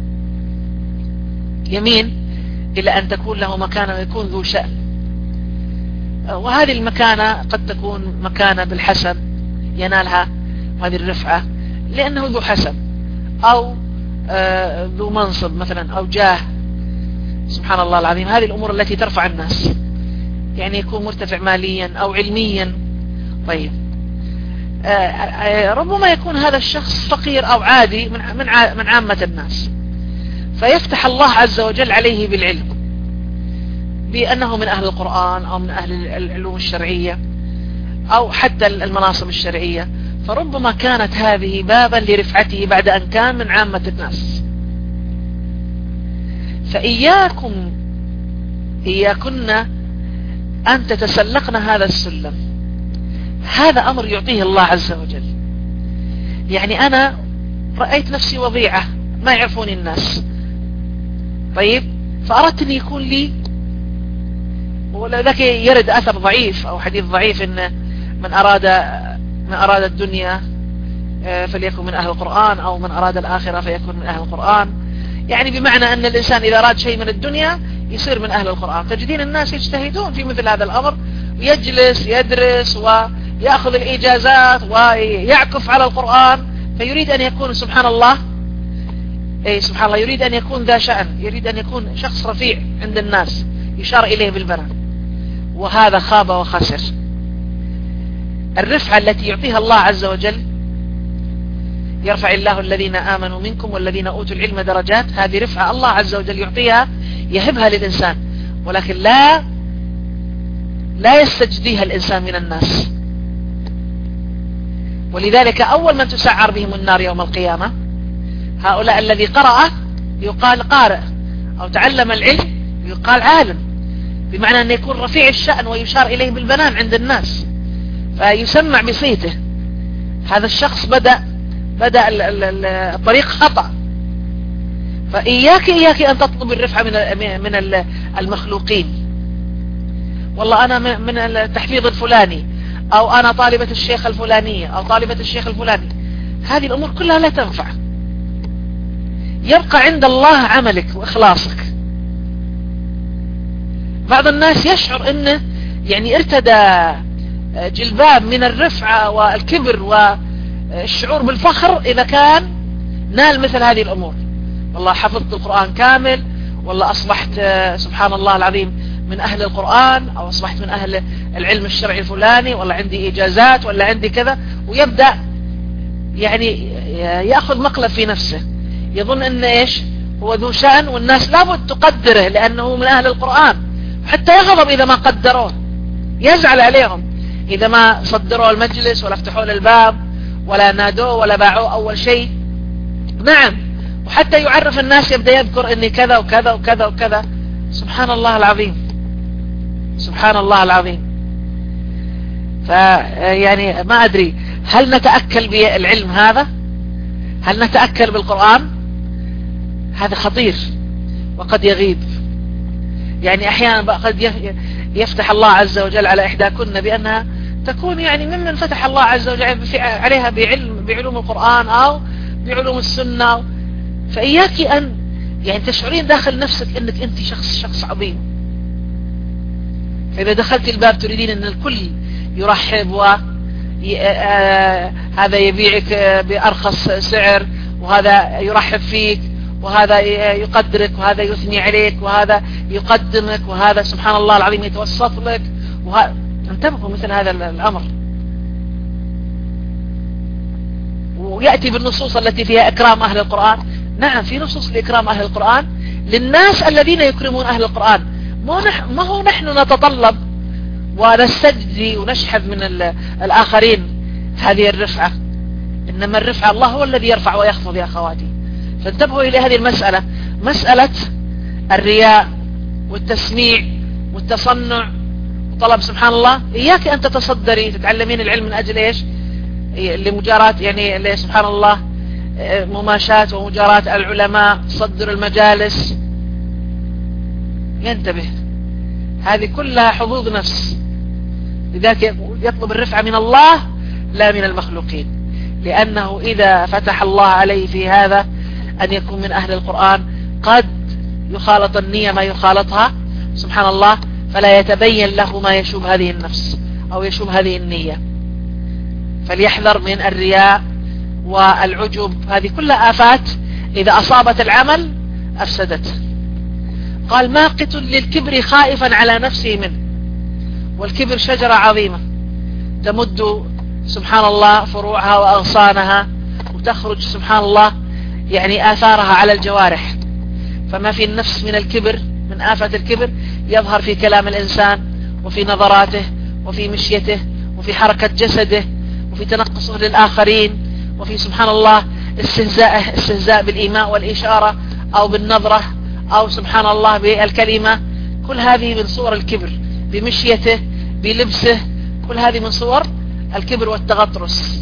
يميل إلى أن تكون له مكانة ويكون ذو شأن، وهذه المكانة قد تكون مكانة بالحسب ينالها هذه الرفعة لأنه ذو حسب أو ذو منصب مثلا أو جاه، سبحان الله العظيم، هذه الأمور التي ترفع الناس، يعني يكون مرتفع ماليا أو علميا. طيب ربما يكون هذا الشخص فقير أو عادي من من عامة الناس، فيفتح الله عز وجل عليه بالعلم بأنه من أهل القرآن أو من أهل العلوم الشرعية أو حتى المناصب الشرعية، فربما كانت هذه بابا لرفعته بعد أن كان من عامة الناس. فإياكم إياكن أن تتسلقن هذا السلم، هذا أمر يعطيه الله عز وجل. يعني أنا رأيت نفسي وضيعة ما يعرفوني الناس، طيب فأردت أن يكون لي، ولذلك يرد أثر ضعيف أو حديث ضعيف إن من أراد من أراد الدنيا فليكن من أهل القرآن أو من أراد الآخرة فيكون من أهل القرآن، يعني بمعنى أن الإنسان إذا أراد شيء من الدنيا يصير من أهل القرآن. تجدين الناس يجتهدون في مثل هذا الأمر ويجلس يدرس ويأخذ الإجازات ويعكف على القرآن، فيريد أن يكون سبحان الله أي سبحان الله يريد أن يكون ذا شأن، يريد أن يكون شخص رفيع عند الناس يشار إليه بالبنان، وهذا خاب وخسر. الرفعة التي يعطيها الله عز وجل، يرفع الله الذين آمنوا منكم والذين أوتوا العلم درجات، هذه رفعة الله عز وجل يعطيها يهبها للإنسان، ولكن لا لا يستجديها الإنسان من الناس. ولذلك أول من تسعر بهم النار يوم القيامة هؤلاء الذي قرأ يقال قارئ، أو تعلم العلم يقال عالم، بمعنى أن يكون رفيع الشأن ويشار إليه بالبنان عند الناس، فيسمع بصيته هذا الشخص بدأ بدأ الطريق خطأ. فإياك إياك أن تطلب الرفعة من من المخلوقين، والله أنا من التحفيظ الفلاني أو أنا طالبة الشيخ الفلانية أو طالبة الشيخ الفلاني، هذه الأمور كلها لا تنفع. يبقى عند الله عملك وإخلاصك. بعض الناس يشعر أنه يعني ارتدى جلباب من الرفعة والكبر والشعور بالفخر إذا كان نال مثل هذه الأمور، والله حفظت القرآن كامل، والله أصبحت سبحان الله العظيم من أهل القرآن، أو أصبحت من أهل العلم الشرعي الفلاني، والله عندي إجازات، ولا عندي كذا، ويبدأ يعني يأخذ مقلب في نفسه، يظن أن إيش هو ذو شأن والناس لابد تقدره لأنه من أهل القرآن، حتى يغضب إذا ما قدروه، يزعل عليهم إذا ما صدروا المجلس ولا فتحوا له الباب ولا نادوه ولا باعوه أول شيء. نعم، وحتى يعرف الناس يبدأ يذكر إني كذا وكذا وكذا وكذا. سبحان الله العظيم، سبحان الله العظيم. فيعني ما أدري هل نتأكل بالعلم هذا؟ هل نتأكل بالقرآن؟ هذا خطير وقد يغيب. يعني أحيانا قد يفتح الله عز وجل على إحداكن بأنها تكون يعني ممن فتح الله عز وجل عليها بعلم بعلوم القرآن أو بعلوم السنة، فإياك أن يعني تشعرين داخل نفسك أنك أنت شخص شخص عظيم. فإذا دخلت الباب تريدين أن الكل يرحب وهذا يبيعك بأرخص سعر، وهذا يرحب فيك، وهذا يقدرك، وهذا يثني عليك، وهذا يقدمك، وهذا سبحان الله العظيم يتوسط لك، وهذا انتبهوا مثل هذا الأمر. ويأتي بالنصوص التي فيها إكرام أهل القرآن. نعم، في نصوص لإكرام أهل القرآن للناس الذين يكرمون أهل القرآن. ما هو نحن نتطلب ونستجدي ونشحذ من الآخرين هذه الرفعة، إنما الرفعة الله هو الذي يرفع ويخفض يا أخواتي. فانتبهوا إلى هذه المسألة، مسألة الرياء والتسميع والتصنع وطلب سبحان الله. إياك أن تتصدري تتعلمين العلم من أجل إيش؟ لمجاراة يعني سبحان الله مماشاة ومجاراة العلماء، تصدر المجالس. ينتبه، هذه كلها حظوظ نفس. لذلك يطلب الرفعة من الله لا من المخلوقين، لأنه إذا فتح الله عليه في هذا أن يكون من أهل القرآن قد يخالط النية ما يخالطها سبحان الله، فلا يتبين له ما يشوب هذه النفس أو يشوب هذه النية. فليحذر من الرياء والعجب، هذه كلها آفات إذا أصابت العمل أفسدته. قال ماقت للكبر خائفا على نفسه منه. والكبر شجرة عظيمة تمد سبحان الله فروعها وأغصانها، وتخرج سبحان الله يعني آثارها على الجوارح. فما في النفس من الكبر، من آفة الكبر، يظهر في كلام الإنسان وفي نظراته وفي مشيته وفي حركة جسده وفي تنقصه للآخرين وفي سبحان الله استهزاء استهزاء بالإيماء والإشارة أو بالنظرة أو سبحان الله بالكلمة. كل هذه من صور الكبر، بمشيته بلبسه، كل هذه من صور الكبر والتغطرس.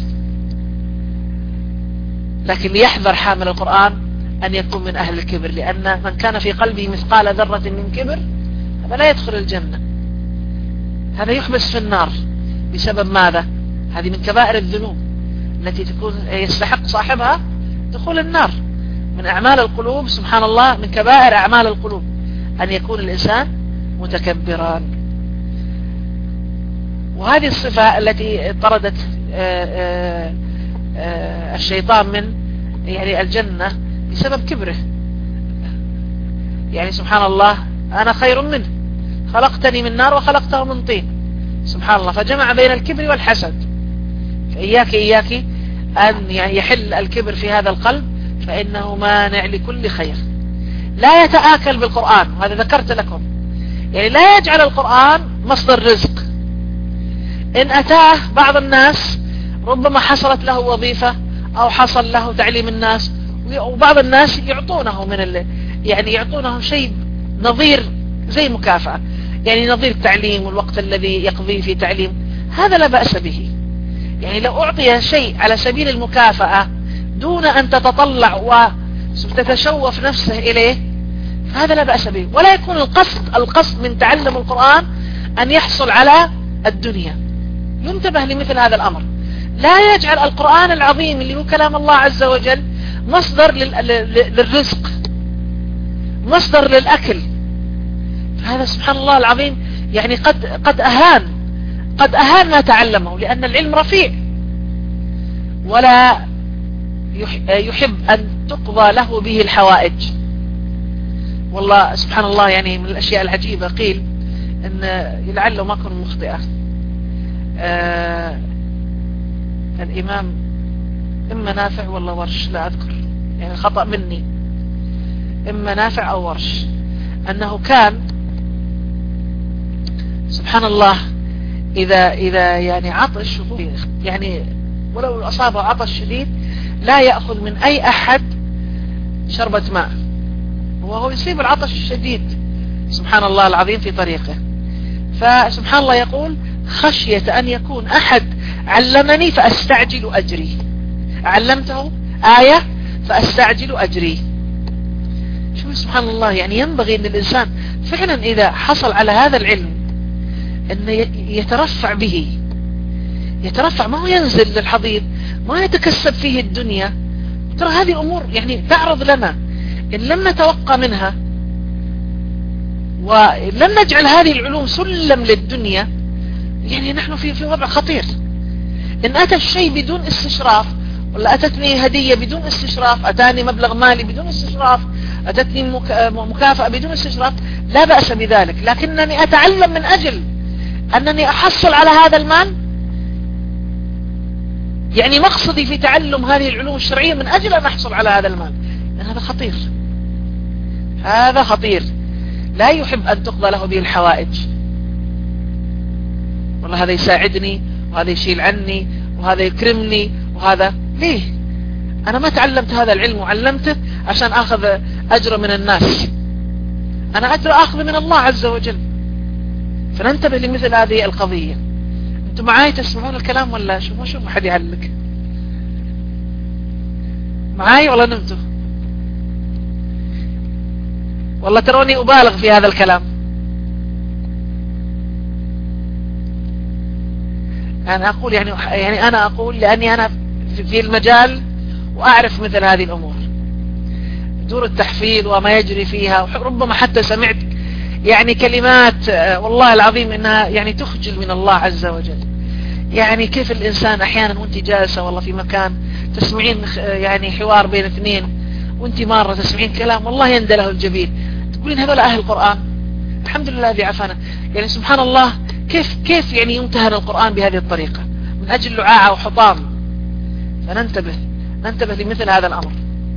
لكن ليحذر حامل القرآن أن يكون من أهل الكبر، لأن من كان في قلبه مثقال ذرة من كبر هذا لا يدخل الجنة، هذا يحبس في النار. بسبب ماذا؟ هذه من كبائر الذنوب التي تكون يستحق صاحبها دخول النار. من أعمال القلوب سبحان الله، من كبائر أعمال القلوب أن يكون الإنسان متكبرا. وهذه الصفة التي طردت الشيطان من يعني الجنة بسبب كبره. يعني سبحان الله أنا خير منه، خلقتني من نار وخلقته من طين. سبحان الله، فجمع بين الكبر والحسد. فإياك إياك أن يحل الكبر في هذا القلب، فإنه مانع لكل خير. لا يتآكل بالقرآن، وهذا ذكرت لكم، يعني لا يجعل القرآن مصدر رزق. إن أتاه بعض الناس ربما حصلت له وظيفة أو حصل له تعليم الناس، وبعض الناس يعطونه من ال... يعني يعطونه شيء نظير زي مكافأة، يعني نظير التعليم والوقت الذي يقضيه في تعليم، هذا لا بأس به. يعني لو أعطي شيء على سبيل المكافأة دون أن تتطلع وتتشوف نفسه إليه فهذا لا بأس به. ولا يكون القصد القصد من تعلم القرآن أن يحصل على الدنيا. ينتبه لمثل هذا الأمر. لا يجعل القرآن العظيم اللي هو كلام الله عز وجل مصدر للرزق، مصدر للأكل. فهذا سبحان الله العظيم يعني قد قد أهان قد أهان ما تعلمه، لأن العلم رفيع ولا يحب أن تقضى له به الحوائج. والله سبحان الله يعني من الأشياء العجيبة، قيل أن لعله ما كن مخطئة، آه الإمام إما نافع ولا ورش لا أذكر، يعني خطأ مني، إما نافع أو ورش، أنه كان سبحان الله إذا إذا يعني عطش، يعني ولو أصابه عطش شديد لا يأخذ من أي أحد شربة ماء وهو يصيب العطش الشديد سبحان الله العظيم في طريقه. فسبحان الله يقول خشية أن يكون أحد علمني فأستعجل أجري، علمته آية فأستعجل أجري. شو سبحان الله، يعني ينبغي أن الإنسان فعلا إذا حصل على هذا العلم أن يترفع به، يترفع، ما هو ينزل للحضيض، ما يتكسب فيه الدنيا. ترى هذه أمور يعني تعرض لنا، إن لم نتوقع منها ولم نجعل هذه العلوم سلم للدنيا، يعني نحن في في وضع خطير. إن أتى الشيء بدون استشراف، ولا أتتني هدية بدون استشراف، أتاني مبلغ مالي بدون استشراف، أتتني مكافأة بدون استشراف، لا بأس بذلك، لكنني أتعلم من أجل أنني أحصل على هذا المال. يعني مقصدي في تعلم هذه العلوم الشرعية من أجل أن أحصل على هذا المال، هذا خطير، هذا خطير، لا يحب أن تقضى له به الحوائج. والله هذا يساعدني وهذا يشيل عني وهذا يكرمني وهذا، ليه؟ أنا ما تعلمت هذا العلم وعلمته عشان أخذ أجر من الناس، أنا أجر أخذ من الله عز وجل. فننتبه لمثل هذه القضية. أنتم معاي تسمعون الكلام ولا شو؟ ما شو ما حد يعلق معاي ولا نمتوا؟ والله تروني أبالغ في هذا الكلام. أنا أقول يعني يعني أنا أقول لأني أنا في المجال وأعرف مثل هذه الأمور، دور التحفيظ وما يجري فيها، وربما حتى سمعت يعني كلمات والله العظيم إنها يعني تخجل من الله عز وجل. يعني كيف الإنسان أحيانا وانت جالسة والله في مكان تسمعين يعني حوار بين اثنين، وانت مرة تسمعين كلام والله يندى له الجبين، تقولين هذول أهل القرآن، الحمد لله الذي عافانا. يعني سبحان الله كيف كيف يعني يمتهن القرآن بهذه الطريقة من أجل لعاعة وحطام. فننتبه ننتبه لمثل هذا الأمر.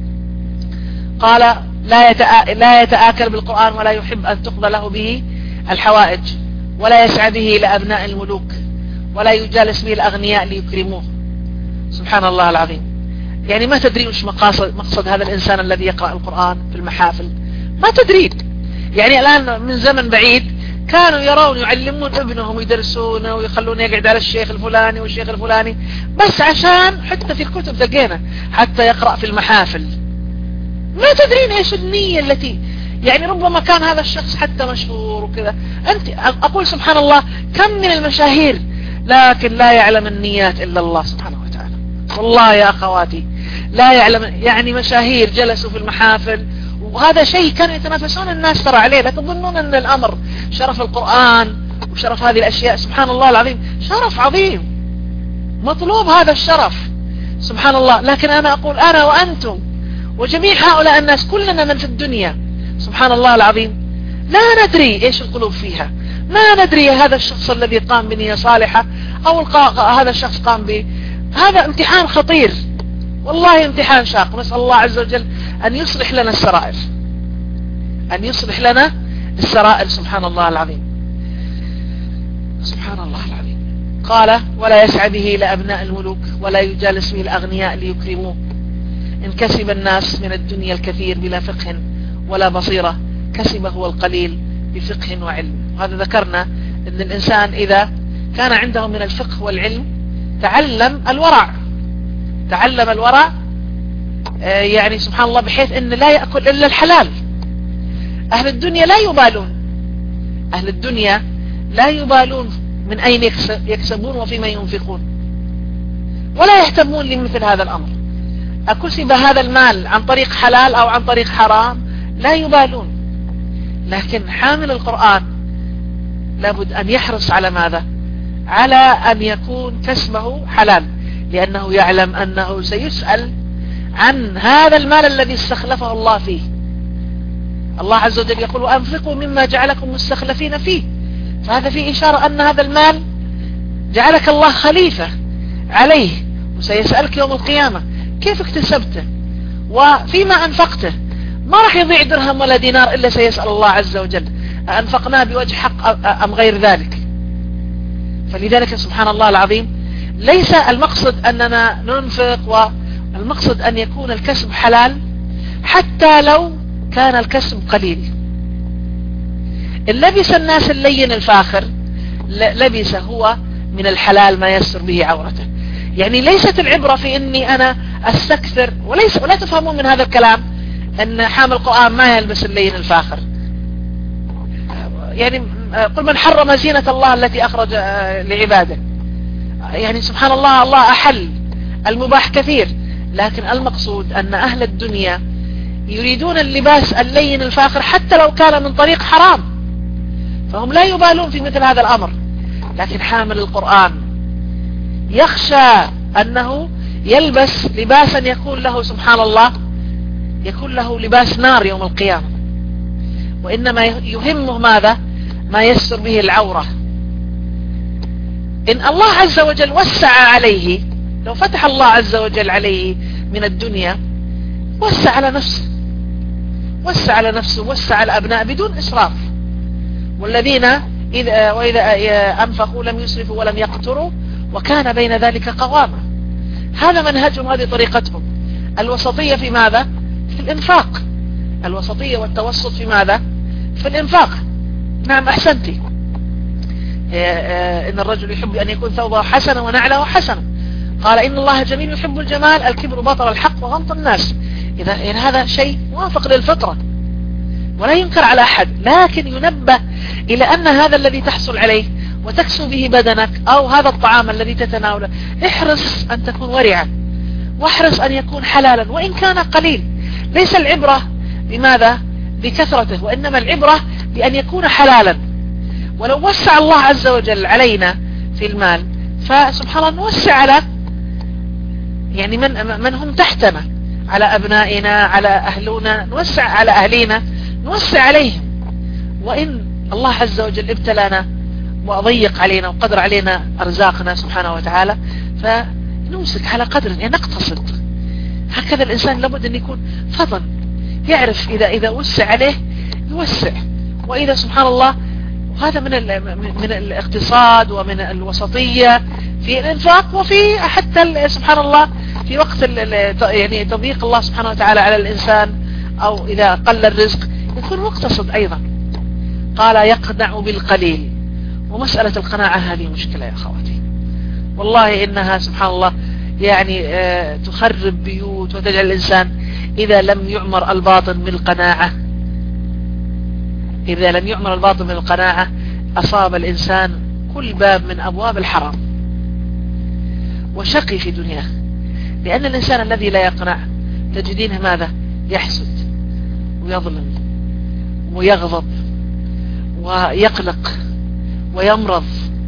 قال لا يتآ... لا يتآكل بالقرآن ولا يحب أن تقضى له به الحوائج، ولا يسعى به إلى أبناء الملوك، ولا يجالس به الأغنياء ليكرموه. سبحان الله العظيم. يعني ما تدري وش مقاصد مقصد هذا الإنسان الذي يقرأ القرآن في المحافل، ما تدري. يعني الآن من زمن بعيد كانوا يرون يعلمون ابنهم ويدرسونه ويخلونه يقعد على الشيخ الفلاني والشيخ الفلاني، بس عشان حتى في الكتب تلقينا حتى يقرأ في المحافل. ما تدرين ايش النية التي يعني ربما كان هذا الشخص حتى مشهور وكذا. انت اقول سبحان الله كم من المشاهير لكن لا يعلم النيات الا الله سبحانه وتعالى. والله يا اخواتي لا يعلم، يعني مشاهير جلسوا في المحافل، وهذا شيء كانوا يتنافسون الناس ترى عليه. لا تظنون ان الامر شرف القرآن وشرف هذه الاشياء، سبحان الله العظيم شرف عظيم مطلوب هذا الشرف سبحان الله. لكن انا اقول انا وانتم وجميع هؤلاء الناس كلنا من في الدنيا سبحان الله العظيم لا ندري ايش القلوب فيها، ما ندري هذا الشخص الذي قام بنية صالحة او هذا الشخص قام به. هذا امتحان خطير والله، امتحان شاق. نسأل الله عز وجل ان يصلح لنا السرائر، ان يصلح لنا السرائر سبحان الله العظيم. سبحان الله العظيم. قال ولا يسعى به إلى أبناء الملوك ولا يجالس به الأغنياء ليكرموه. إن كسب الناس من الدنيا الكثير بلا فقه ولا بصيرة، كسب هو القليل بفقه وعلم. وهذا ذكرنا أن الإنسان إذا كان عنده من الفقه والعلم تعلم الورع، تعلم الورع يعني سبحان الله بحيث أن لا يأكل إلا الحلال. أهل الدنيا لا يبالون، أهل الدنيا لا يبالون من أين يكسبون وفيما ينفقون، ولا يهتمون لمثل هذا الأمر. أكسب هذا المال عن طريق حلال أو عن طريق حرام لا يبالون. لكن حامل القرآن لابد أن يحرص على ماذا؟ على أن يكون كسبه حلال، لأنه يعلم أنه سيسأل عن هذا المال الذي استخلفه الله فيه. الله عز وجل يقول وأنفقوا مما جعلكم مستخلفين فيه، فهذا فيه إشارة أن هذا المال جعلك الله خليفة عليه، وسيسألك يوم القيامة كيف اكتسبته وفيما أنفقته. ما راح يضيع درهم ولا دينار إلا سيسأل الله عز وجل أنفقناه بوجه حق أم غير ذلك. فلذلك سبحان الله العظيم ليس المقصد أننا ننفق، والمقصد أن يكون الكسب حلال حتى لو كان الكسب قليل. اللبس الناس اللين الفاخر لبس هو من الحلال ما يستر به عورته. يعني ليست العبرة في أني أنا أستكثر، وليس ولا تفهمون من هذا الكلام أن حامل القرآن ما يلبس اللين الفاخر. يعني قل من حرم زينة الله التي أخرج لعباده. يعني سبحان الله، الله أحل المباح كثير، لكن المقصود أن أهل الدنيا يريدون اللباس اللين الفاخر حتى لو كان من طريق حرام، فهم لا يبالون في مثل هذا الأمر. لكن حامل القرآن يخشى أنه يلبس لباسا يكون له سبحان الله يكون له لباس نار يوم القيامة، وإنما يهمه ماذا؟ ما يستر به العورة. إن الله عز وجل وسع عليه، لو فتح الله عز وجل عليه من الدنيا وسع على نفسه، وسع على نفسه، وسع على الأبناء بدون إسراف. والذين إذا وإذا أنفقوا لم يسرفوا ولم يقتروا وكان بين ذلك قواما. هذا منهجهم، هذه طريقتهم. الوسطية في ماذا؟ في الإنفاق. الوسطية والتوسط في ماذا؟ في الإنفاق. نعم أحسنتي. إن الرجل يحب أن يكون ثوبه حسنا ونعله حسنا، قال إن الله جميل يحب الجمال، الكبر بطر الحق وغمط الناس. إذا هذا شيء موافق للفطرة ولا ينكر على أحد، لكن ينبه إلى أن هذا الذي تحصل عليه وتكسو به بدنك، أو هذا الطعام الذي تتناوله، احرص أن تكون ورعا، واحرص أن يكون حلالا وإن كان قليل. ليس العبرة بماذا؟ بكثرته، وإنما العبرة بأن يكون حلالا. ولو وسع الله عز وجل علينا في المال، فسبحان الله نوسع على يعني من, من هم تحتنا، على أبنائنا، على أهلنا، نوسع على أهلينا، نوسع عليهم. وإن الله عز وجل ابتلانا وضيق علينا وقدر علينا أرزاقنا سبحانه وتعالى، فنمسك على قدر، يعني نقتصد. هكذا الإنسان لابد أن يكون فضل، يعرف إذا إذا وسع عليه يوسع، وإذا سبحان الله. وهذا من من الاقتصاد ومن الوسطية في الإنفاق، وفي حتى سبحان الله في وقت يعني تضييق الله سبحانه وتعالى على الإنسان، أو إذا قل الرزق يكون مقتصد أيضا. قال يقنع بالقليل. ومسألة القناعة هذه مشكلة يا أخواتي، والله إنها سبحان الله يعني تخرب بيوت وتجعل الإنسان إذا لم يعمر الباطن بالقناعة، إذا لم يعمر الباطن من القناعة أصاب الإنسان كل باب من أبواب الحرام وشقي في دنياه. لأن الإنسان الذي لا يقنع تجدينه ماذا؟ يحسد ويظلم ويغضب ويقلق ويمرض.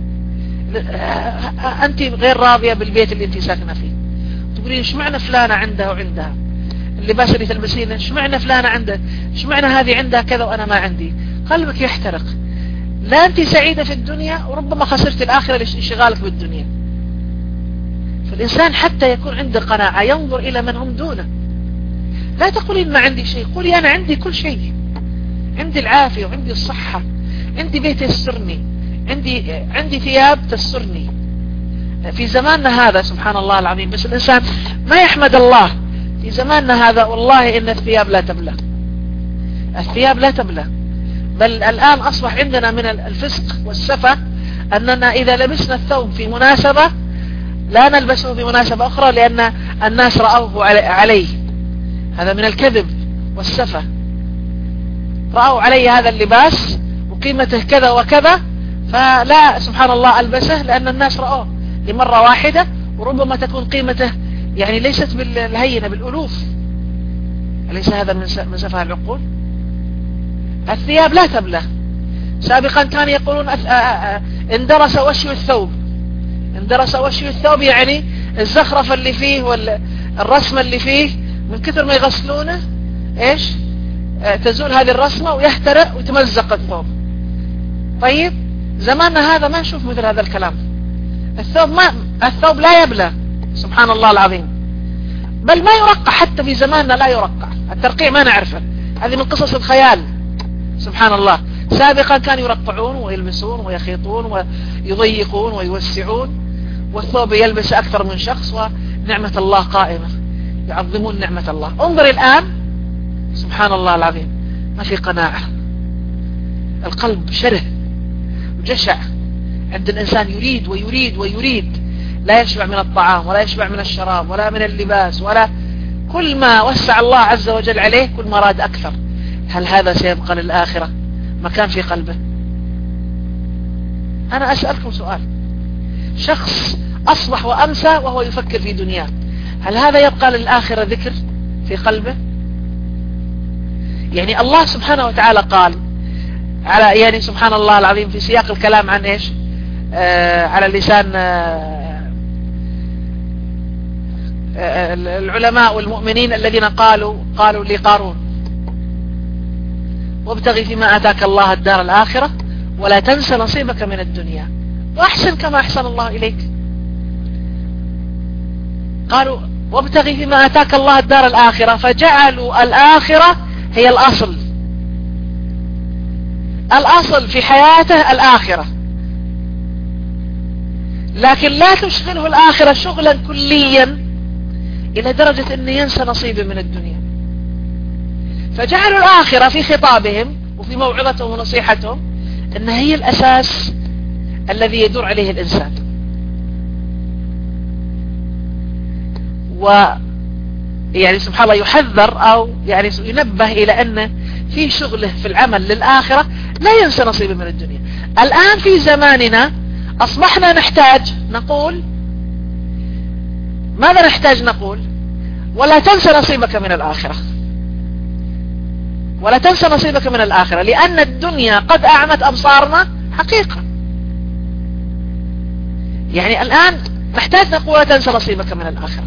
أنت غير راضية بالبيت اللي أنت ساكنة فيه، تقولين إيش معنى فلانة عندها وعندها اللباس اللي تلبسينه، إيش معنى فلانة عندها، إيش معنى هذه عندها كذا وأنا ما عندي. قلبك يحترق. لا أنت سعيدة في الدنيا وربما خسرت الآخرة لانشغالك بالدنيا. فالإنسان حتى يكون عنده قناعة ينظر إلى من هم دونه. لا تقولين ما عندي شيء، قولي أنا عندي كل شيء، عندي العافية وعندي الصحة، عندي بيت يسترني، عندي عندي ثياب تسترني. في زماننا هذا سبحان الله العظيم، بس الإنسان ما يحمد الله. في زماننا هذا والله إن الثياب لا تبلى، الثياب لا تبلى. بل الآن أصبح عندنا من الفسق والسفة أننا إذا لبسنا الثوب في مناسبة لا نلبسه في مناسبة أخرى لأن الناس رأوه عليه. هذا من الكذب والسفة. رأوا علي هذا اللباس وقيمته كذا وكذا، فلا سبحان الله ألبسه لأن الناس رأوه لمرة واحدة، وربما تكون قيمته يعني ليست بالهينة بالألوف. أليس هذا من سفه العقول؟ الثياب لا تبلى. سابقا كانوا يقولون اندرس وشي الثوب. اندرس وشي الثوب يعني الزخرفة اللي فيه والرسمة اللي فيه من كثر ما يغسلونه ايش تزول هذه الرسمة ويحترق ويتمزق الثوب. طيب زماننا هذا ما نشوف مثل هذا الكلام. الثوب ما الثوب لا يبلى سبحان الله العظيم، بل ما يرقع. حتى في زماننا لا يرقع، الترقيع ما نعرفه. هذه من قصص الخيال. سبحان الله، سابقا كانوا يرقعون ويلبسون ويخيطون ويضيقون ويوسعون، والثوب يلبس أكثر من شخص، ونعمة الله قائمة، يعظمون نعمة الله. انظر الآن، سبحان الله العظيم، ما في قناعة، القلب شره وجشع عند الإنسان، يريد ويريد ويريد، لا يشبع من الطعام ولا يشبع من الشراب ولا من اللباس، ولا كل ما وسع الله عز وجل عليه كل ما راد أكثر. هل هذا سيبقى للآخرة مكان في قلبه؟ أنا أسألكم سؤال، شخص أصبح وأمسى وهو يفكر في دنياه، هل هذا يبقى للآخرة ذكر في قلبه؟ يعني الله سبحانه وتعالى قال على، يعني سبحان الله العظيم، في سياق الكلام عن إيش؟ آه على لسان آه آه العلماء والمؤمنين الذين قالوا قالوا لقارون: وابتغي فيما آتاك الله الدار الآخرة ولا تنس نصيبك من الدنيا وأحسن كما أحسن الله إليك. قالوا: وابتغي فيما آتاك الله الدار الآخرة، فجعلوا الآخرة هي الأصل، الأصل في حياته الآخرة، لكن لا تشغله الآخرة شغلا كليا إلى درجة أن ينسى نصيبه من الدنيا. فجعلوا الآخرة في خطابهم وفي موعظتهم ونصيحتهم أن هي الأساس الذي يدور عليه الإنسان. و يعني سبحان الله يحذر أو يعني ينبه إلى أن في شغله في العمل للآخرة لا ينسى نصيبه من الدنيا. الآن في زماننا أصبحنا نحتاج نقول ماذا نحتاج نقول؟ ولا تنسى نصيبك من الآخرة، ولا تنسى نصيبك من الآخرة، لأن الدنيا قد أعمت أبصارنا حقيقة. يعني الآن نحتاج نقول لا تنسى نصيبك من الآخرة،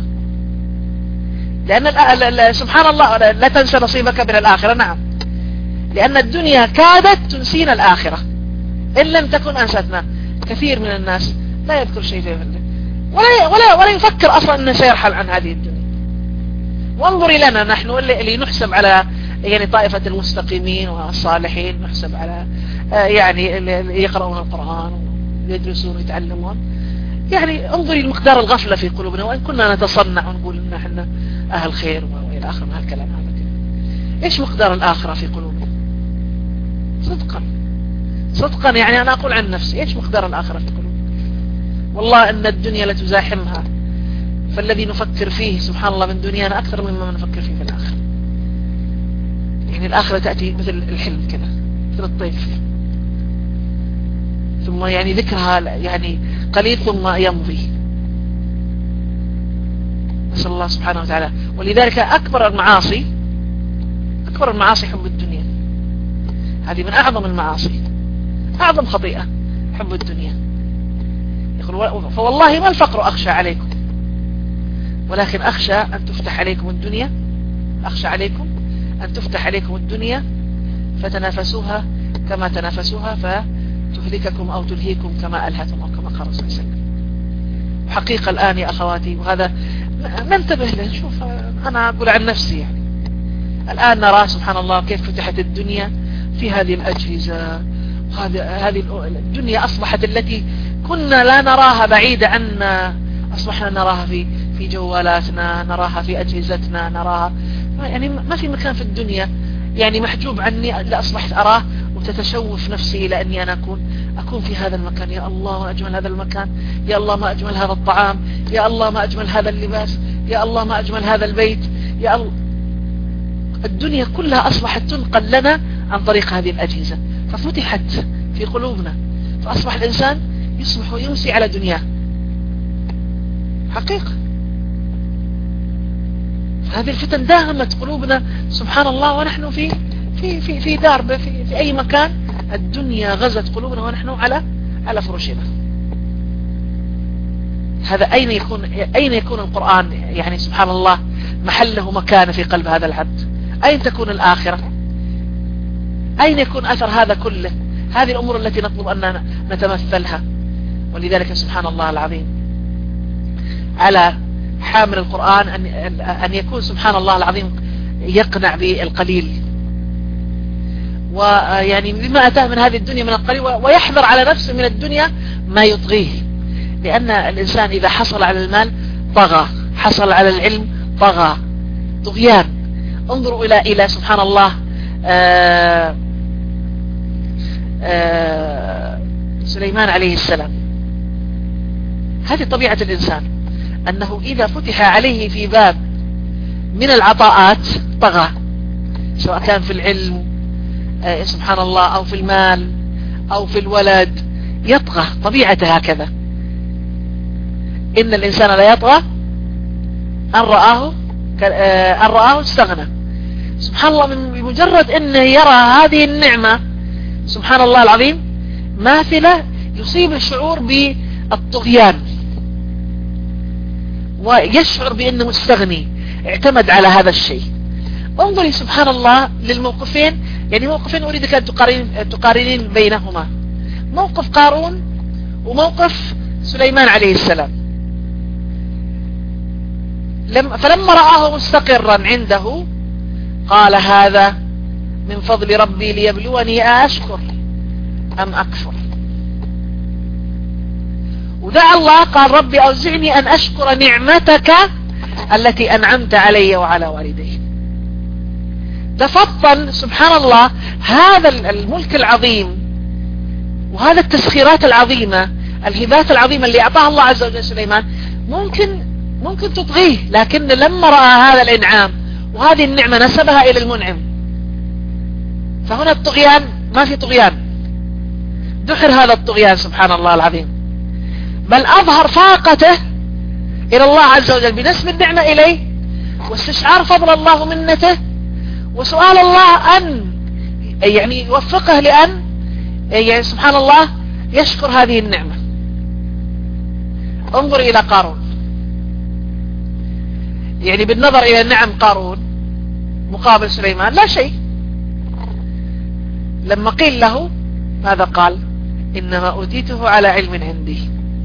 لأن سبحان الله لا تنسى نصيبك من الآخرة، نعم، لأن الدنيا كادت تنسينا الآخرة إن لم تكن أنستنا. كثير من الناس لا يذكر شيء في ذلك، ولا ولا ولا يفكر أصلا أنه سيرحل عن هذه الدنيا. وانظر لنا نحن اللي نحسب على يعني طائفة المستقيمين والصالحين، نحسب على يعني اللي يقرؤون القرآن ويدرسون ويتعلمون. يعني انظري المقدار الغفلة في قلوبنا، وإن كنا نتصنع ونقول إن احنا أهل خير وإلى آخر من هالكلام هذا كله. إيش مقدار الآخرة في قلوبنا؟ صدقا صدقا يعني أنا أقول عن نفسي، إيش مقدار الآخرة في قلوبنا؟ والله إن الدنيا لتزاحمها، فالذي نفكر فيه سبحان الله من دنيانا أكثر مما نفكر فيه في الآخرة. يعني الآخرة تأتي مثل الحلم كذا، مثل الطيف، ثم يعني ذكرها يعني قليل ثم يمضي. نسأل الله سبحانه وتعالى. ولذلك أكبر المعاصي أكبر المعاصي حب الدنيا، هذه من أعظم المعاصي، أعظم خطيئة حب الدنيا. يقول: فوالله ما الفقر أخشى عليكم، ولكن أخشى أن تفتح عليكم الدنيا، أخشى عليكم أن تفتح عليكم الدنيا فتنافسوها كما تنافسوها فتهلككم أو تلهيكم كما ألهتم، أو كما قال صلى الله عليه وسلم. حقيقة الآن يا أخواتي، وهذا ننتبه له. شوف أنا أقول عن نفسي، يعني الآن نرى سبحان الله كيف فتحت الدنيا في هذه الأجهزة، وهذه هذه الدنيا أصبحت التي كنا لا نراها بعيدة عنا، أصبحنا نراها في في جوالاتنا، نراها في أجهزتنا، نراها يعني ما في مكان في الدنيا يعني محجوب عني لا أصبحت أراه، وتتشوف نفسي إلى أني أنا أكون أكون في هذا المكان. يا الله ما أجمل هذا المكان، يا الله ما أجمل هذا الطعام، يا الله ما أجمل هذا اللباس، يا الله ما أجمل هذا البيت، يا الله. الدنيا كلها أصبحت تنقل لنا عن طريق هذه الأجهزة، ففتحت في قلوبنا، فأصبح الإنسان يصبح ويمسي على دنياه حقيقة. هذه الفتن داهمت قلوبنا سبحان الله، ونحن في في في في دار في, في أي مكان، الدنيا غزت قلوبنا ونحن على على فرشنا. هذا أين يكون أين يكون القرآن يعني سبحان الله محله مكانه في قلب هذا العبد؟ أين تكون الآخرة؟ أين يكون أثر هذا كله؟ هذه الأمور التي نطلب أن نتمثلها. ولذلك سبحان الله العظيم على حامل القرآن أن أن يكون سبحان الله العظيم يقنع بالقليل، ويعني بما أتاه من هذه الدنيا من القليل، ويحذر على نفسه من الدنيا ما يطغيه، لأن الإنسان إذا حصل على المال طغى، حصل على العلم طغى، طغيان. انظروا إلى إلى سبحان الله آآ آآ سليمان عليه السلام. هذه طبيعة الإنسان، أنه إذا فتح عليه في باب من العطاءات طغى، سواء كان في العلم سبحان الله أو في المال أو في الولد، يطغى، طبيعته هكذا. إن الإنسان لا يطغى أن رآه أن رآه استغنى. سبحان الله، بمجرد أنه يرى هذه النعمة سبحان الله العظيم ماثلة، يصيب الشعور بالطغيان ويشعر بأنه مستغني، اعتمد على هذا الشيء. انظري سبحان الله للموقفين، يعني موقفين أريدك أن تقارن تقارنين بينهما، موقف قارون وموقف سليمان عليه السلام. لما فلما رآه مستقرا عنده قال هذا من فضل ربي ليبلوني أشكر أم أكفر. ودعا الله قال ربي أوزعني أن أشكر نعمتك التي أنعمت علي وعلى والدي. تفضل سبحان الله هذا الملك العظيم وهذا التسخيرات العظيمة، الهبات العظيمة اللي أعطاها الله عز وجل سليمان، ممكن ممكن تطغيه، لكن لما رأى هذا الإنعام وهذه النعمة نسبها إلى المنعم. فهنا الطغيان ما في طغيان، دحر هذا الطغيان سبحان الله العظيم، بل أظهر فاقته إلى الله عز وجل بنسب النعمة إليه، واستشعار فضل الله ومنته، وسؤال الله أن يعني يوفقه لأن يعني سبحان الله يشكر هذه النعمة. انظر إلى قارون، يعني بالنظر إلى نعم قارون مقابل سليمان لا شيء. لما قيل له ماذا قال؟ إنما أوتيته على علم عندي.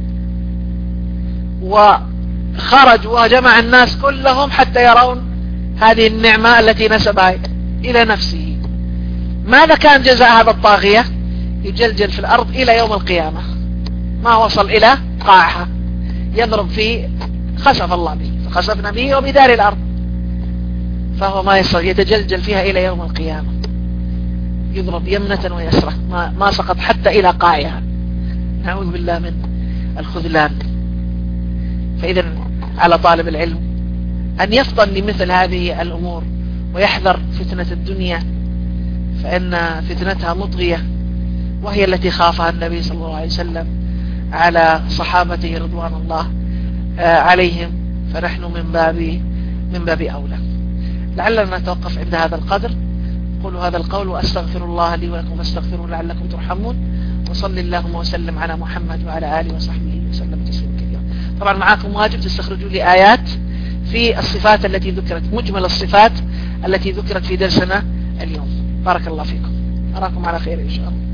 وخرج وجمع الناس كلهم حتى يرون هذه النعمة التي نسبها إلى نفسه. ماذا كان جزاء هذا الطاغية؟ يجلجل في الأرض إلى يوم القيامة، ما وصل إلى قاعها، يضرب في خسف الله به فخسفنا به وبدار الأرض، فهو ما يصل، يتجلجل فيها إلى يوم القيامة، يضرب يمنة ويسرة، ما, ما سقط حتى إلى قاعها. نعوذ بالله من الخذلان. فإذا على طالب العلم أن يفطن لمثل هذه الأمور ويحذر فتنة الدنيا، فإن فتنتها مطغية، وهي التي خافها النبي صلى الله عليه وسلم على صحابته رضوان الله عليهم، فنحن من باب من باب أولى. لعلنا نتوقف عند هذا القدر. قولوا هذا القول وأستغفر الله لي ولكم فاستغفروه لعلكم ترحمون، وصل اللهم وسلم على محمد وعلى آله وصحبه وسلم تسليما كثيرا. طبعا معكم واجب تستخرجوا لي آيات في الصفات التي ذكرت، مجمل الصفات التي ذكرت في درسنا اليوم. بارك الله فيكم، أراكم على خير إن شاء الله.